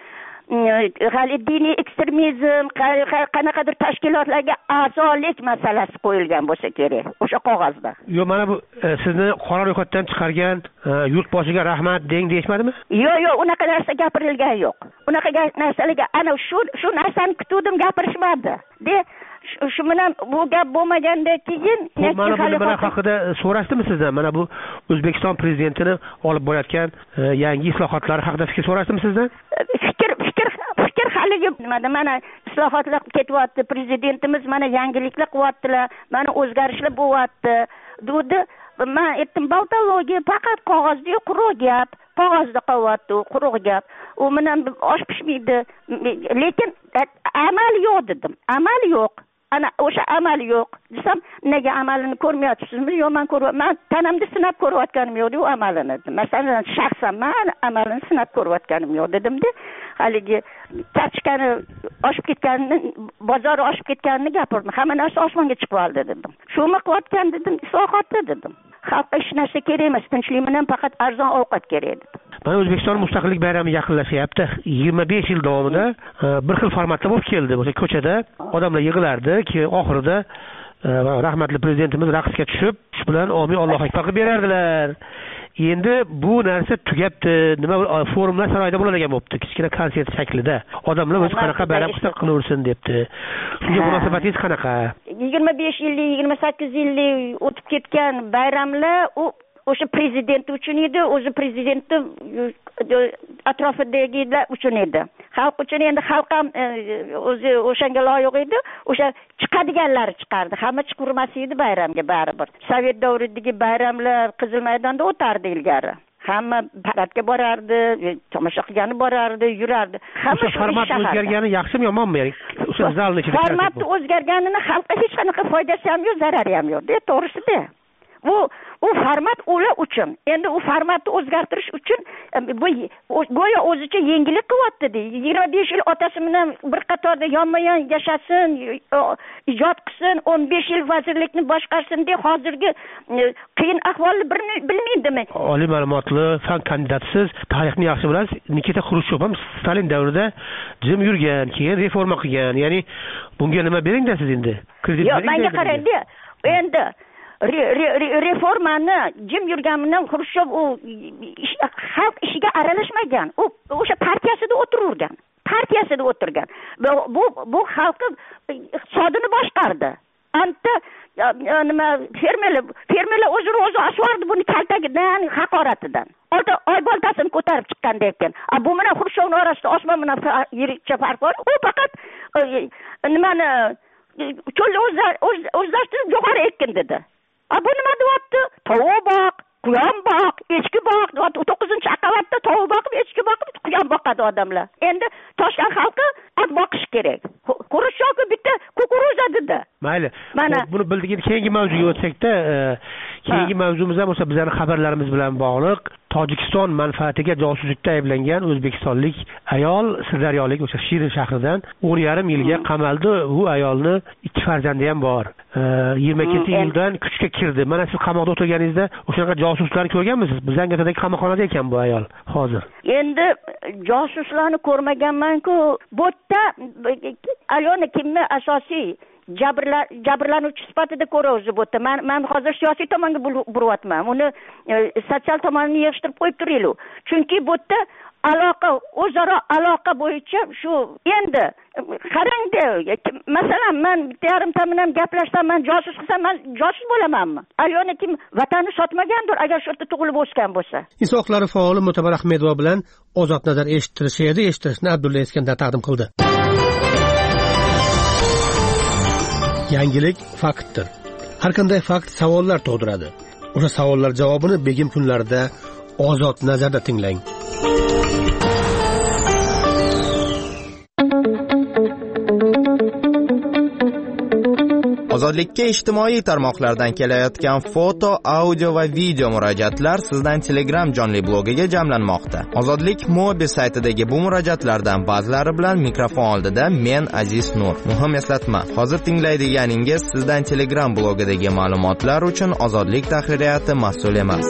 [SPEAKER 18] hali diniy ekstremizm, qanaqadir tashkilotlarga a'zolik masalasi qo'yilgan bo'lsa kerak o'sha qog'ozda.
[SPEAKER 7] Yo'q, mana bu sizni qora ro'yxatdan chiqargan yurtboshiga rahmat deng deyishmadimi?
[SPEAKER 18] Yo'q, yo'q, unaqa narsa gapirilgan yo'q. Unaqa narsalarga ana shu shu narsani kutuvdim, gapirishmadi. De shu bilan bu gap bo'lmagandan keyin
[SPEAKER 7] mana bu nima haqida so'rashdimi sizdan? Mana bu O'zbekiston prezidentini olib borayotgan yangi islohotlar haqida fikr so'rashdimi sizdan?
[SPEAKER 18] Fikr fikr fikr haligi nimada mana islohotlar ketyapti, prezidentimiz mana yangiliklar qilyaptilar, mana o'zgarishlar bo'lyapti. Dedi, men aytdim, baltologiya faqat qog'ozda quruq gap, qog'ozda qolyapti, quruq gap. U bilan osh pishmaydi, lekin amal yo'q dedim. Amal yo'q. Ana o'sha amal yo'q. Desam, nega amalini ko'rmayapsizmi? Yo'q, men ko'ryapman. Tanamda sinab ko'rayotganim yo'q, u amalini. Masalan, shaxsan men amalini sinab ko'rayotganim yo'q dedim-da. Haligi tarchkani oshib ketganini, bozor oshib ketganini gapirdim. Hamma narsa osmonga chiqib oldi dedim. Shuni qilyapgan dedim, islohotda dedim. Xalqqa hech narsa kerak emas, tinchlik bilan faqat arzon ovqat kerak dedim.
[SPEAKER 7] Mana O'zbekiston mustaqillik bayrami yaqinlashyapti. yigirma besh yil davomida bir xil formatda bo'lib keldi. O'sha ko'chada odamlar yig'ilardi, keyin oxirida rahmatli prezidentimiz raqsga tushib, shu bilan omi Alloh akbar qilib berardilar. Endi bu narsa tugabdi. Nima forumlar saroyda bo'ladigan bo'libdi, kichkina konsert shaklida. Odamlar o'zi qanaqa bayram qilsa qilaversin debdi. Shunga munosabatingiz qanaqa?
[SPEAKER 18] yigirma besh yillik, yigirma sakkiz yillik o'tib ketgan bayramlar u o'sha prezident uchun edi, o'zi prezidentni atrofidagilar uchun edi. xalq uchun endi xalq ham o'zi o'shanga loyiq edi, o'sha chiqadiganlari chiqardi, hamma chiqurmas edi bayramga baribir. Sovet davridagi bayramlar Qizil maydonda o'tardi ilgari. Hamma paradga borardi, tomosha qilgani borardi, yurardi. Hamma
[SPEAKER 7] format o'zgargani yaxshimi yomonmi? O'sha zalning ichida
[SPEAKER 18] format o'zgarganini xalqqa hech qanaqa foydasi ham yo'q, zarari ham yo'q, deb to'g'risi-da. Bu u format ular uchun. Endi u formatni o'zgartirish uchun bu go'yo o'zicha yengillik qilyapti. yigirma besh yil otasi bilan bir qatorda yonma-yon yashasin, ijod qilsin, o'n besh yil vazirlikni boshqarsin deb hozirgi qiyin ahvolni bilmaydimi?
[SPEAKER 7] Oliy ma'lumotli fan kandidatisiz, tarixni yaxshi bilasiz. Nikita Xrushchev ham Stalin davrida jim yurgan, keyin reforma qilgan. Ya'ni bunga nima beringda siz endi?
[SPEAKER 18] Yo'q, menga qarangda. Endi reformani jim yurgan bilan Xrushchev u xalq ishiga aralashmagan. U o'sha partiyasida o'tirgan. Partiyasida o'tirgan. Bu bu xalqni iqtisodini boshqardi. Anta nima fermerlar fermerlar o'zini o'zi asvardi buni kaltagidan, haqoratidan. Olti oy boltasini ko'tarib chiqqanda ekan. A bu bilan Xrushchevning orasida osmon bilan yirikcha farq bor. U faqat nimani cho'lni o'zlashtirib jo'xori ekkin dedi. A bu nima deyapti? Tovuq boq, quyon boq, echki boq. to'qqizinchi qavatda tovuq boqib, echki boqib, quyon boqadi odamlar. Endi Toshkent xalqi ot boqish kerak. Xrushchevga bitta kukuruza dedi.
[SPEAKER 7] Mayli. Mana buni bildik. Endi keyingi mavzuga o'tsak-da, keyingi mavzumiz ham o'sha bizning xabarlarimiz bilan bog'liq. Tojikiston manfaatiga josuslikda ayblangan o'zbekistonlik ayol Sirdaryolik o'sha Shirin shahridan o'n yarim yilga qamaldi. U ayolni ikki farzandi ham bor. yigirma ikkinchi yildan kuchga kirdi. Mana siz qamoqda o'tirganingizda o'shanaqa josuslarni ko'rganmisiz? Bizangadagi qamoqxonada ekan bu ayol hozir.
[SPEAKER 18] Endi josuslarni ko'rmaganman-ku. Bu yerda Alyona kimni asosiy jabrlar jabrlanuvchi sifatida ko'ramiz bu yerda. Men men hozir siyosiy tomonga buryapman. Uni sotsial tomonini yig'ishtirib qo'yib turaylik. Chunki bu yerda aloqa, o'zaro aloqa bo'yicha shu endi qarangda, masalan, men bitta yarimta bilan gaplashsam, men josus qilsam, men josus bo'lamanmi? Alyona kim vatanni sotmagandir agar shu yerda tug'ilib o'sgan bo'lsa.
[SPEAKER 5] Insoqlari faoli Mutabar Ahmedova bilan Ozod nazar eshittirishi edi, eshittirishni Abdulla Eskandar taqdim qildi. Yangilik faktdir. Har qanday fakt savollar tug'diradi. O'sha savollar javobini begim kunlarida Ozod nazarda tinglang.
[SPEAKER 19] Ozodlikka ijtimoiy tarmoqlardan kelayotgan foto, audio va video murojaatlar sizdan Telegram jonli blogiga jamlanmoqda. Ozodlik Mobi saytidagi bu murojaatlardan ba'zilari bilan mikrofon oldida men Aziz Nur. Muhim eslatma, hozir tinglaydiganingiz sizdan Telegram blogidagi ma'lumotlar uchun Ozodlik tahririyati mas'ul emas.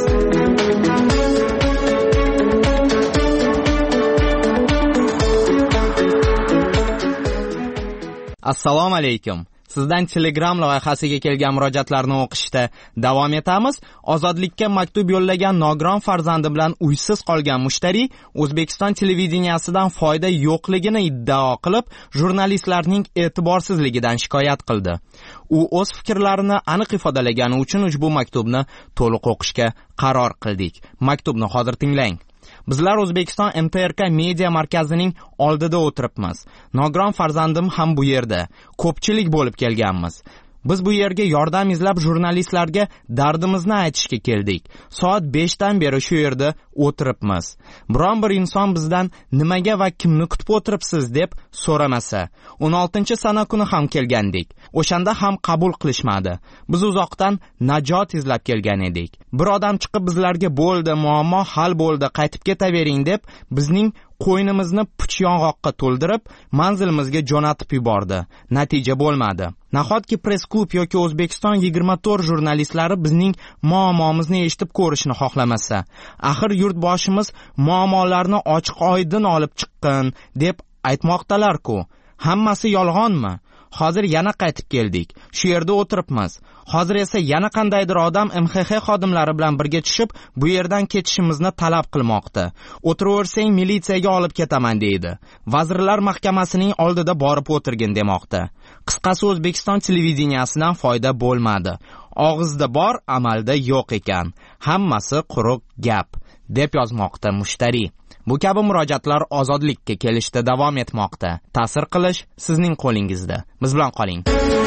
[SPEAKER 19] Assalomu alaykum. Sizdan Telegram loyihasiga kelgan murojaatlarni o'qishda davom etamiz. Ozodlikka maktub yo'llagan nogiron farzandi bilan uysiz qolgan mushtari O'zbekiston televideniyasidan foyda yo'qligini iddao qilib, jurnalistlarning e'tiborsizligidan shikoyat qildi. U o'z fikrlarini aniq ifodalagani uchun ushbu maktubni to'liq o'qishga qaror qildik. Maktubni hozir tinglang. Bizlar O'zbekiston M T R K media markazining oldida o'tiribmiz. Nogiron farzandim ham bu yerda. Ko'pchilik bo'lib kelganmiz. Biz bu yerga yordam izlab jurnalistlarga dardimizni aytishga keldik. Soat beshdan beri shu yerda o'tiribmiz. Biron bir inson bizdan nimaga va kimni kutib o'tiribsiz deb so'ramasa. o'n oltinchi sana kuni ham kelgandik. O'shanda ham qabul qilishmadi. Biz uzoqdan najot izlab kelgan edik. Bir odam chiqib bizlarga bo'ldi, muammo hal bo'ldi, qaytib ketavering deb bizning qo'ynimizni puch yong'oqqa to'ldirib, manzilimizga jo'natib yubordi. Natija bo'lmadi. Nahotki press-klub yoki O'zbekiston yigirma to'rt jurnalistlari bizning muammomizni eshitib ko'rishni xohlamasa, axir yurtboshimiz muammolarni ochiq-oydin olib chiqqan deb aytmoqdalar-ku. Hammasi yolg'onmi? Hozir yana qaytib keldik. Shu yerda o'tiribmiz. Hozir esa yana qandaydir odam M X X xodimlari bilan birga tushib, bu yerdan ketishimizni talab qilmoqda. O'tiraversang militsiyaga olib ketaman deydi. Vazirlar mahkamasining oldida borib o'tirgin demoqda. Qisqasi O'zbekiston televideniyasidan foyda bo'lmadi. Og'izda bor, amalda yo'q ekan. Hammasi quruq gap, deb yozmoqda mushtari. Bu kabi murojaatlar ozodlikka kelishda davom etmoqda. Ta'sir qilish sizning qo'lingizda. Biz bilan qoling.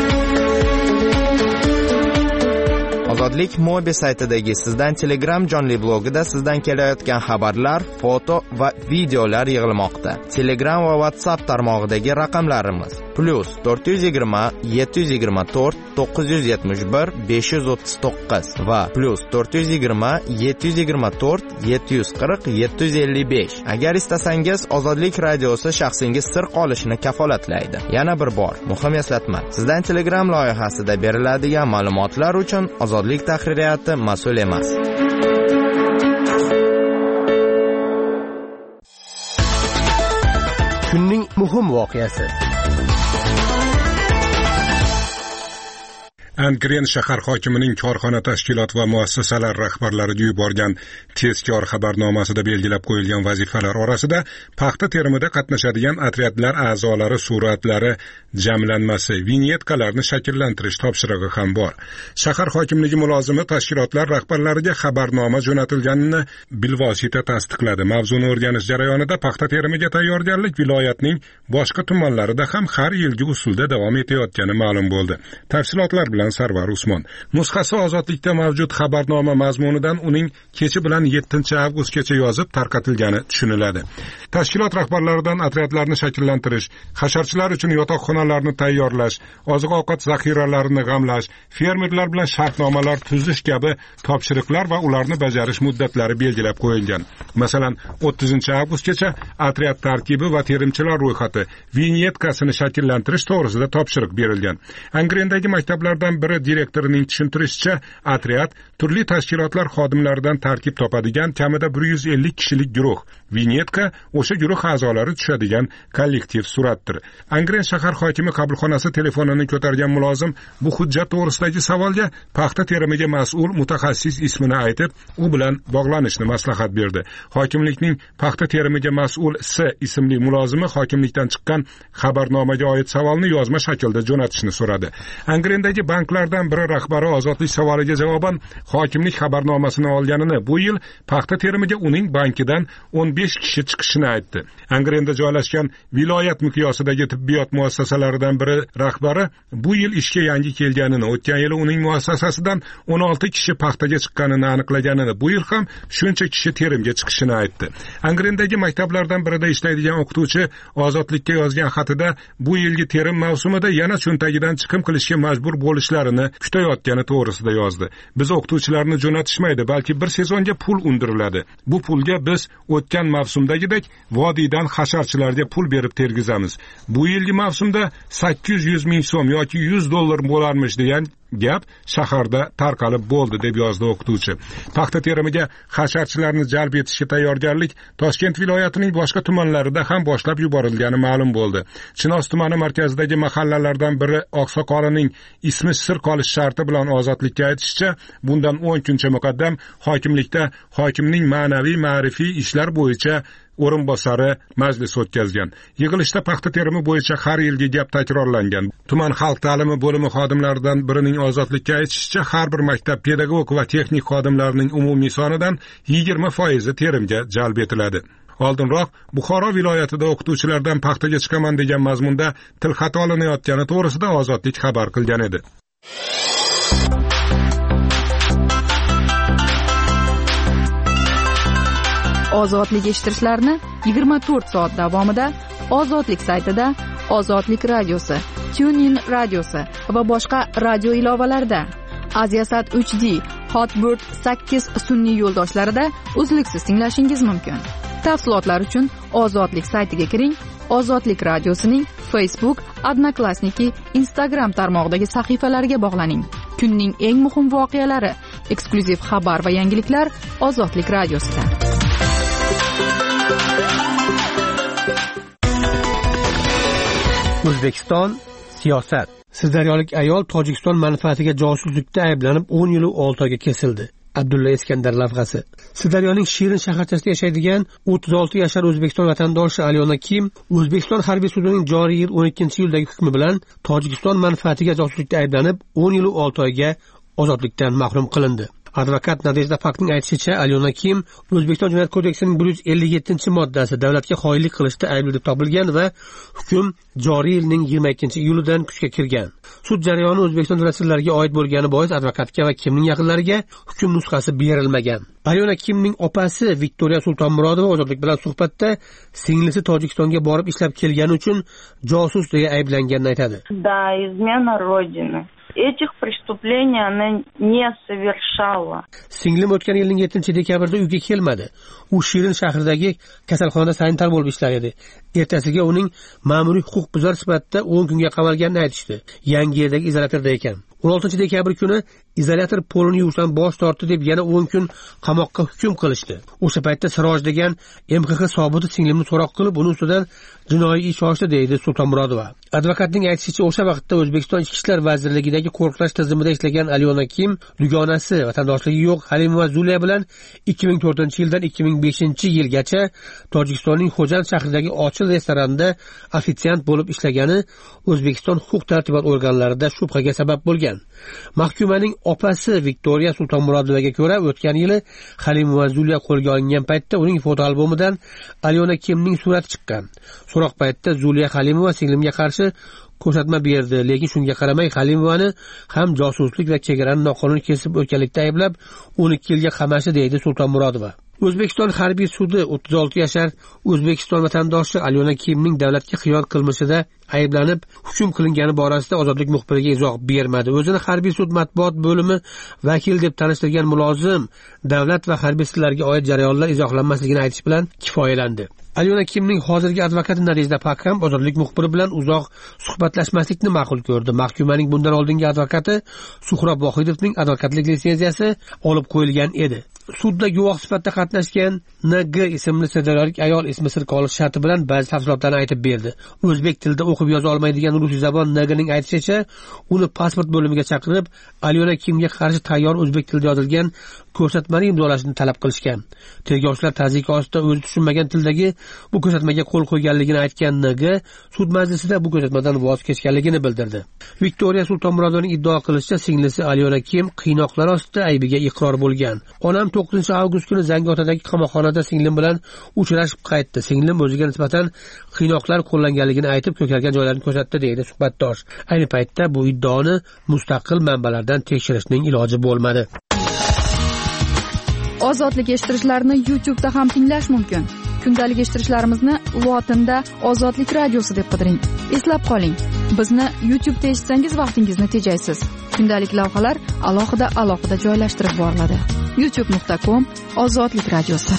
[SPEAKER 19] Ozodlik Mobi saytidagi Sizdan Telegram jonli blogida sizdan kelayotgan xabarlar, foto va videolar yig'ilmoqda. Telegram va WhatsApp tarmog'idagi raqamlarimiz plus to'rt yuz yigirma yetti yuz yigirma to'rt to'qqiz yuz yetmish bir besh yuz o'ttiz to'qqiz va plus to'rt yuz yigirma yetti yuz yigirma to'rt yetti yuz qirq yetti yuz ellik besh. Agar istasangiz Ozodlik radiosi shaxsingiz sir qolishini kafolatlaydi. Yana bir bor muhim eslatma. Sizdan Telegram loyihasida beriladigan ma'lumotlar uchun Ozodlik tahririyati mas'ul emas.
[SPEAKER 5] Kunning muhim voqeasi.
[SPEAKER 10] Angren shahar hokimining korxona tashkilot va muassasalar rahbarlariga yuborgan tezkor xabarnomasida belgilab qo'yilgan vazifalar orasida paxta terimida qatnashadigan otryadlar a'zolari suratlari jamlanmasi, vinyetkalarni shakllantirish topshirig'i ham bor. Shahar hokimligi mulozimi tashkilotlar rahbarlariga xabarnoma jo'natilganini bilvosita tasdiqladi. Mavzuni o'rganish jarayonida paxta terimiga tayyorgarlik viloyatning boshqa tumanlarida ham har yilgi usulda davom etayotgani ma'lum bo'ldi. Tafsilotlar bilan Sarvar Usmon. Nusxasi Ozodlikda mavjud xabarnoma mazmunidan uning kechi bilan yettinchi avgustgacha yozib tarqatilgani tushuniladi. Tashkilot rahbarlaridan otryadlarni shakllantirish, hasharchilar uchun yotoqxonalarni tayyorlash, oziq-ovqat zaxiralarini g'amlash, fermerlar bilan shartnomalar tuzish kabi topshiriqlar va ularni bajarish muddatlari belgilab qo'yilgan. Masalan, o'ttizinchi avgustgacha otryad tarkibi va terimchilar ro'yxati, vinyetkasini shakllantirish to'g'risida topshiriq berilgan. Angrendagi maktablardan biri direktorining tushuntirishicha, otryad turli tashkilotlar xodimlaridan tarkib topadigan kamida bir yuz ellik kishilik guruh. Vinyetka o'sha guruh a'zolari tushadigan kollektiv suratdir. Angren shahar hokimi qabulxonasi telefonini ko'targan mulozim bu hujjat to'g'risidagi savolga paxta terimiga mas'ul mutaxassis ismini aytib, u bilan bog'lanishni maslahat berdi. Hokimlikning paxta terimiga mas'ul S ismli mulozimi hokimlikdan chiqqan xabarnomaga oid savolni yozma shaklda jo'natishni so'radi. Angrendagi banklardan biri rahbari ozodlik savoliga javoban hokimlik xabarnomasini olganini, bu yil paxta terimiga uning bankidan o'n besh kishi chiqishini aytdi. Angrenda joylashgan viloyat miqyosidagi tibbiyot muassasalaridan biri rahbari bu yil ishga yangi kelganini, o'tgan yili uning muassasasidan o'n olti kishi paxtaga chiqqanini aniqlaganini, bu yil ham shuncha kishi terimga chiqishini aytdi. Angrendagi maktablardan birida ishlaydigan o'qituvchi ozodlikka yozgan xatida bu yilgi terim mavsumida yana cho'ntagidan chiqim qilishga majbur bo'lishlarini kutayotgani to'g'risida yozdi. Biz o'qituvchilarni jo'natishmaydi, balki bir sezonga pul undiriladi. Bu pulga biz o'tgan mavsumdagidek vodiydan hasharchilarga pul berib tergizamiz. Bu yilgi mavsumda sakkiz yuz ming so'm yoki yuz dollar bo'larmish degan gap shaharda tarqalib bo'ldi, deb yozdi o'qituvchi. Paxta terimiga hasharchilarni jalb etishga tayyorgarlik Toshkent viloyatining boshqa tumanlarida ham boshlab yuborilgani ma'lum bo'ldi. Chinoz tumani markazidagi mahallalardan biri Oqsoqolining ismi sir qolish sharti bilan ozodlikka aytishicha, bundan o'n kuncha muqaddam hokimlikda hokimning ma'naviy ma'rifiy ishlar bo'yicha o'rinbosari majlis o'tkazgan. Yig'ilishda paxta terimi bo'yicha har yilgi gap takrorlangan. Tuman xalq ta'limi bo'limi xodimlaridan birining ozodlikka aytishicha, har bir maktab pedagog va texnik xodimlarining umumiy sonidan yigirma foizi terimga jalb etiladi. Oldinroq Buxoro viloyatida o'qituvchilardan paxtaga chiqaman degan mazmunda tilxat olinayotgani to'g'risida Ozodlik xabar qilgan edi.
[SPEAKER 3] Ozodlik eshittirishlarni yigirma to'rt soat davomida Ozodlik saytida, Ozodlik radiosi, TuneIn radiosi va boshqa radio ilovalarida, Aziasat uch D, Hotbird sakkiz sun'iy yo'ldoshlarida uzluksiz tinglashingiz mumkin. Tafsilotlar uchun Ozodlik saytiga kiring. Ozodlik radiosining Facebook, Odnoklassniki, Instagram tarmog'idagi sahifalariga bog'laning. Kunning eng muhim voqealari, eksklyuziv xabar va yangiliklar Ozodlik radiosida.
[SPEAKER 5] O'zbekiston siyosat. Sirdaryolik ayol Tojikiston manfaatiga josuslikda ayblanib o'n yil olti oyga kesildi. Abdulla Iskandar lavhasi. Sirdaryoning Shirin shaharchasida yashaydigan o'ttiz olti yashar O'zbekiston vatandoshi Alyona Kim O'zbekiston harbiy sudining joriy yil o'n ikkinchi yildagi hukmi bilan Tojikiston manfaatiga josuslikda ayblanib o'n yil olti oyga ozodlikdan mahrum qilindi. Advokat Nadejda Pakning aytishicha, Alyona Kim O'zbekiston Jinoyat kodeksining bir yuz ellik yettinchi moddasi davlatga xoinlik qilishda aybli deb topilgan va hukm joriy yilning yigirma ikkinchi iyulidan kuchga kirgan. Sud jarayoni O'zbekiston davlat sirlariga oid bo'lgani bois advokatga va Kimning yaqinlariga hukm nusxasi berilmagan. Alyona Kimning opasi Viktoriya Sultonmurodova Ozodlik bilan suhbatda singlisi Tojikistonga borib ishlab kelgani uchun josus deya ayblanganini aytadi.
[SPEAKER 20] Да, измена родины. Этих преступлений она не совершала.
[SPEAKER 5] Singlim o'tgan yilning yettinchi dekabrda uyga kelmadi. U Shirin shahridagi kasalxonada sanitar bo'lib ishlar edi. Ertasiga uning ma'muriy huquqbuzar sifatida o'n kunga qamalganini aytishdi. Yangiyerdagi izolyatorda ekan. o'n oltinchi dekabr kuni izolyator polini yuvishdan bosh tortdi deb yana o'n kun qamoqqa hukm qilishdi. O'sha paytda Siroj degan M X X sobiti singlimni so'roq qilib, uning ustidan jinoiy ish ochdi deydi Sultonmurodova. Advokatning aytishicha, o'sha vaqtda O'zbekiston Ichki ishlar vazirligidagi qo'riqlash tizimida ishlagan Alyona Kim dugonasi vatandoshligi yo'q Halimova Zuliya bilan ikki ming to'rtinchi yildan ikki ming beshinchi yilgacha Tojikistonning Xo'jand shahridagi Ochil restoranda ofitsiant bo'lib ishlagani O'zbekiston huquq-tartibot organlarida shubhaga sabab bo'lgan. Mahkumaning opasi Viktoriya Sultonmurodovaga ko'ra, o'tgan yili Halimova Zuliya qo'lga olingan paytda uning fotoalbomidan Alyona Kimning surati chiqqan. So'roq paytida Zuliya Halimova singlimga qarshi ko'rsatma berdi, lekin shunga qaramay Halimovani ham josuslik va chegarani noqonuniy kesib o'tganlikda ayblab o'n ikki yilga qamashdi deydi Sultonmurodova. O'zbekiston harbiy sudi o'ttiz olti yashar O'zbekiston vatandoshi Alyona Kimning davlatga xiyonat qilmishida ayblanib hukm qilingani borasida ozodlik muxbiriga izoh bermadi. O'zini harbiy sud matbuot bo'limi vakil deb tanishtirgan mulozim davlat va harbiy sirlarga oid jarayonlar izohlanmasligini aytish bilan kifoyalandi. Alyona Kimning hozirgi advokati Nadejda Pak ham ozodlik muxbiri bilan uzoq suhbatlashmaslikni ma'qul ko'rdi. Mahkumaning bundan oldingi advokati Suhrob Vohidovning advokatlik litsenziyasi olib qo'yilgan edi. Sudda guvoh sifatida qatnashgan N G ismli sirdaryolik ayol ismi sir qolish sharti bilan ba'zi tafsilotlarni aytib berdi. O'zbek tilida o'qib yoza olmaydigan ruscha zabon N G'ning aytishicha, uni pasport bo'limiga chaqirib, Alyona Kimga qarshi tayyor o'zbek tilida yozilgan ko'rsatmani imzolashni talab qilishgan. Tergovchilar tazyiq ostida o'zi tushunmagan tildagi bu ko'rsatmaga qo'l qo'yganligini aytgan N G sud majlisida bu ko'rsatmadan voz kechganligini bildirdi. Viktoriya Sultonmurodovaning iddao qilishicha, singlisi Alyona Kim qiynoqlar ostida aybiga iqror bo'lgan. Onam to'qqizinchi avgust kuni Zangiotadagi qamoqxonada singlim bilan uchrashib qaytdi. Singlim o'ziga nisbatan qiynoqlar qo'llanganligini aytib, ko'kargan joylarni ko'rsatdi deydi suhbatdosh. Ayni paytda bu iddaoni mustaqil manbalardan tekshirishning iloji bo'lmadi.
[SPEAKER 3] Ozodlik eshittirichlarini YouTube'da ham tinglash mumkin. Kundalik eshittirishlarimizni lotinda Ozodlik radiosi deb qidiring. Eslab qoling, bizni YouTube'da eshitsangiz vaqtingizni tejaysiz. Kundalik lavhalar alohida alohida joylashtirib boriladi. youtube nuqta com Ozodlik radiosi.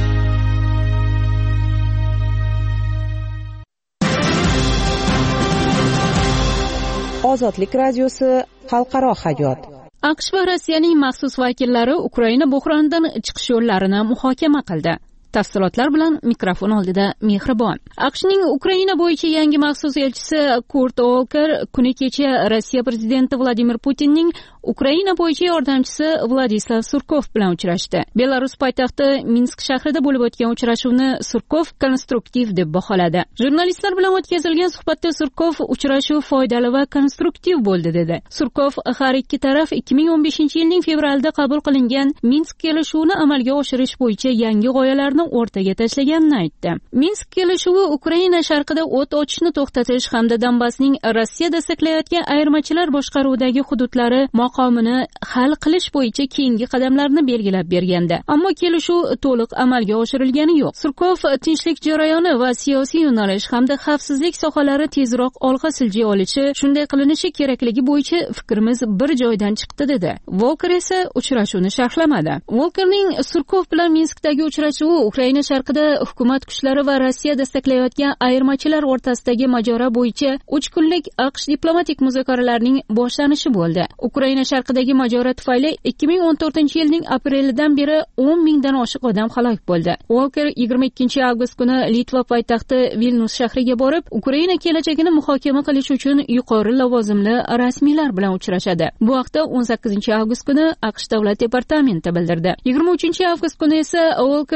[SPEAKER 14] Ozodlik radiosi xalqaro hayot.
[SPEAKER 1] AQSh va Rossiyaning maxsus vakillari Ukraina buhronidan chiqish yo'llarini muhokama qildi. Tafsilotlar bilan mikrofon oldida Mehribon. AQShning Ukraina bo'yicha yangi maxsus elchisi Kurt Volker kuni kecha Rossiya prezidenti Vladimir Putinning Ukraina bo'yicha yordamchisi Vladislav Surkov bilan uchrashdi. Belarus poytaxti Minsk shahrida bo'lib o'tgan uchrashuvni Surkov konstruktiv deb baholadi. Jurnalistlar bilan o'tkazilgan suhbatda Surkov uchrashuv foydali va konstruktiv bo'ldi dedi. Surkov har ikki taraf ikki ming o'n beshinchi yilning fevralida qabul qilingan Minsk kelishuvini amalga oshirish bo'yicha yangi g'oyalarni o'rtaga tashlaganini aytdi. Minsk kelishuvi Ukraina sharqida o't ochishni to'xtatish hamda Donbassning Rossiya desteklayotgan ayirmachilar boshqaruvidagi hududlari maqomini hal qilish bo'yicha keyingi qadamlarni belgilab bergandi. Ammo kelishuv to'liq amalga oshirilgani yo'q. Surkov tinchlik jarayoni va siyosiy yo'nalish hamda xavfsizlik sohalari tezroq olg'a siljay olishi, shunday qilinishi kerakligi bo'yicha fikrimiz bir joydan chiqdi dedi. Volker esa uchrashuvni sharhlamadi. Volkerning Surkov bilan Minskdagi uchrashuvi Ukraina sharqida hukumat kuchlari va Rossiya desteklayotgan ayirmachilar o'rtasidagi mojaro bo'yicha uch kunlik AQSh diplomatik muzokaralarining boshlanishi bo'ldi. Ukraina sharqidagi mojaro tufayli ikki ming o'n to'rtinchi yilning aprelidan beri o'n mingdan oshiq odam halok bo'ldi. Volker yigirma ikkinchi avgust kuni Litva poytaxti Vilnius shahriga borib, Ukraina kelajagini muhokama qilish uchun yuqori lavozimli rasmiylar bilan uchrashadi. Bu haqda o'n sakkizinchi avgust kuni AQSh davlat departamenti bildirdi. yigirma uchinchi avgust kuni esa Volker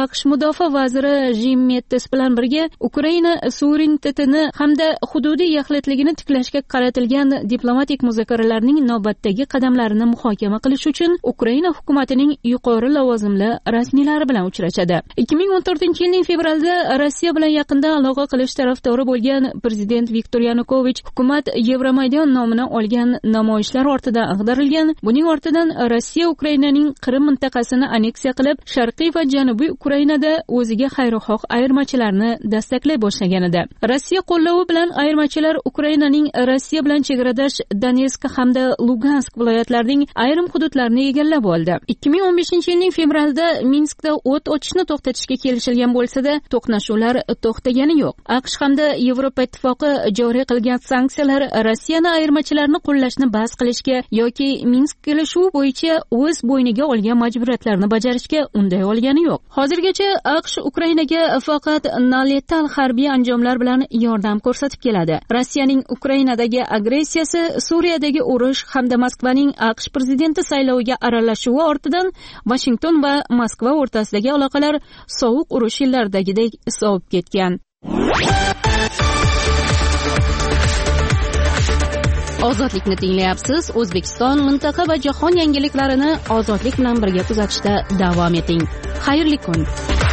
[SPEAKER 1] aqsh mudofaa vaziri Jim Mattis bilan birga Ukraina suverenitetini hamda hududiy yaxlitligini tiklashga qaratilgan diplomatik muzokaralarning navbatdagi qadamlarini muhokama qilish uchun Ukraina hukumatining yuqori lavozimli rasmiylari bilan uchrashadi. ikki ming o'n to'rtinchi yilning fevralda Rossiya bilan yaqindan aloqa qilish tarafdori bo'lgan prezident Viktor Yanukovich hukumat Yevromaydon nomini olgan namoyishlar ortidan ag'darilgan. Buning ortidan Rossiya Ukrainaning Qrim mintaqasini aneksiya qilib, sharqiy va janubiy Ukrainada o'ziga xayrixoh ayirmachilarni dastaklay boshlagan edi. Rossiya qo'llovi bilan ayirmachilar Ukrainaning Rossiya bilan chegaradosh Donetsk hamda Lugansk viloyatlarining ayrim hududlarini egallab oldi. ikki ming o'n beshinchi yilning fevralda Minskda o't ochishni to'xtatishga kelishilgan bo'lsa-da, to'qnashuvlar to'xtagani yo'q. AQSh hamda Yevropa ittifoqi joriy qilgan sanksiyalar Rossiyani ayirmachilarni qo'llashni bas qilishga yoki Minsk kelishuvi bo'yicha o'z bo'yniga olgan majburiyatlarni bajarishga unday olgani yo'q. Hozirgacha AQSh Ukrainaga faqat naletal harbiy anjomlar bilan yordam ko'rsatib keladi. Rossiyaning Ukrainadagi agressiyasi, Suriyadagi urush hamda Moskvaning AQSh prezidenti sayloviga aralashuvi ortidan Washington va Moskva o'rtasidagi aloqalar sovuq urush yillaridagidek sovib ketgan. Ozodlikni tinglayapsiz. O'zbekiston, mintaqa va jahon yangiliklarini ozodlik bilan birga kuzatishda davom eting. Xayrli kun.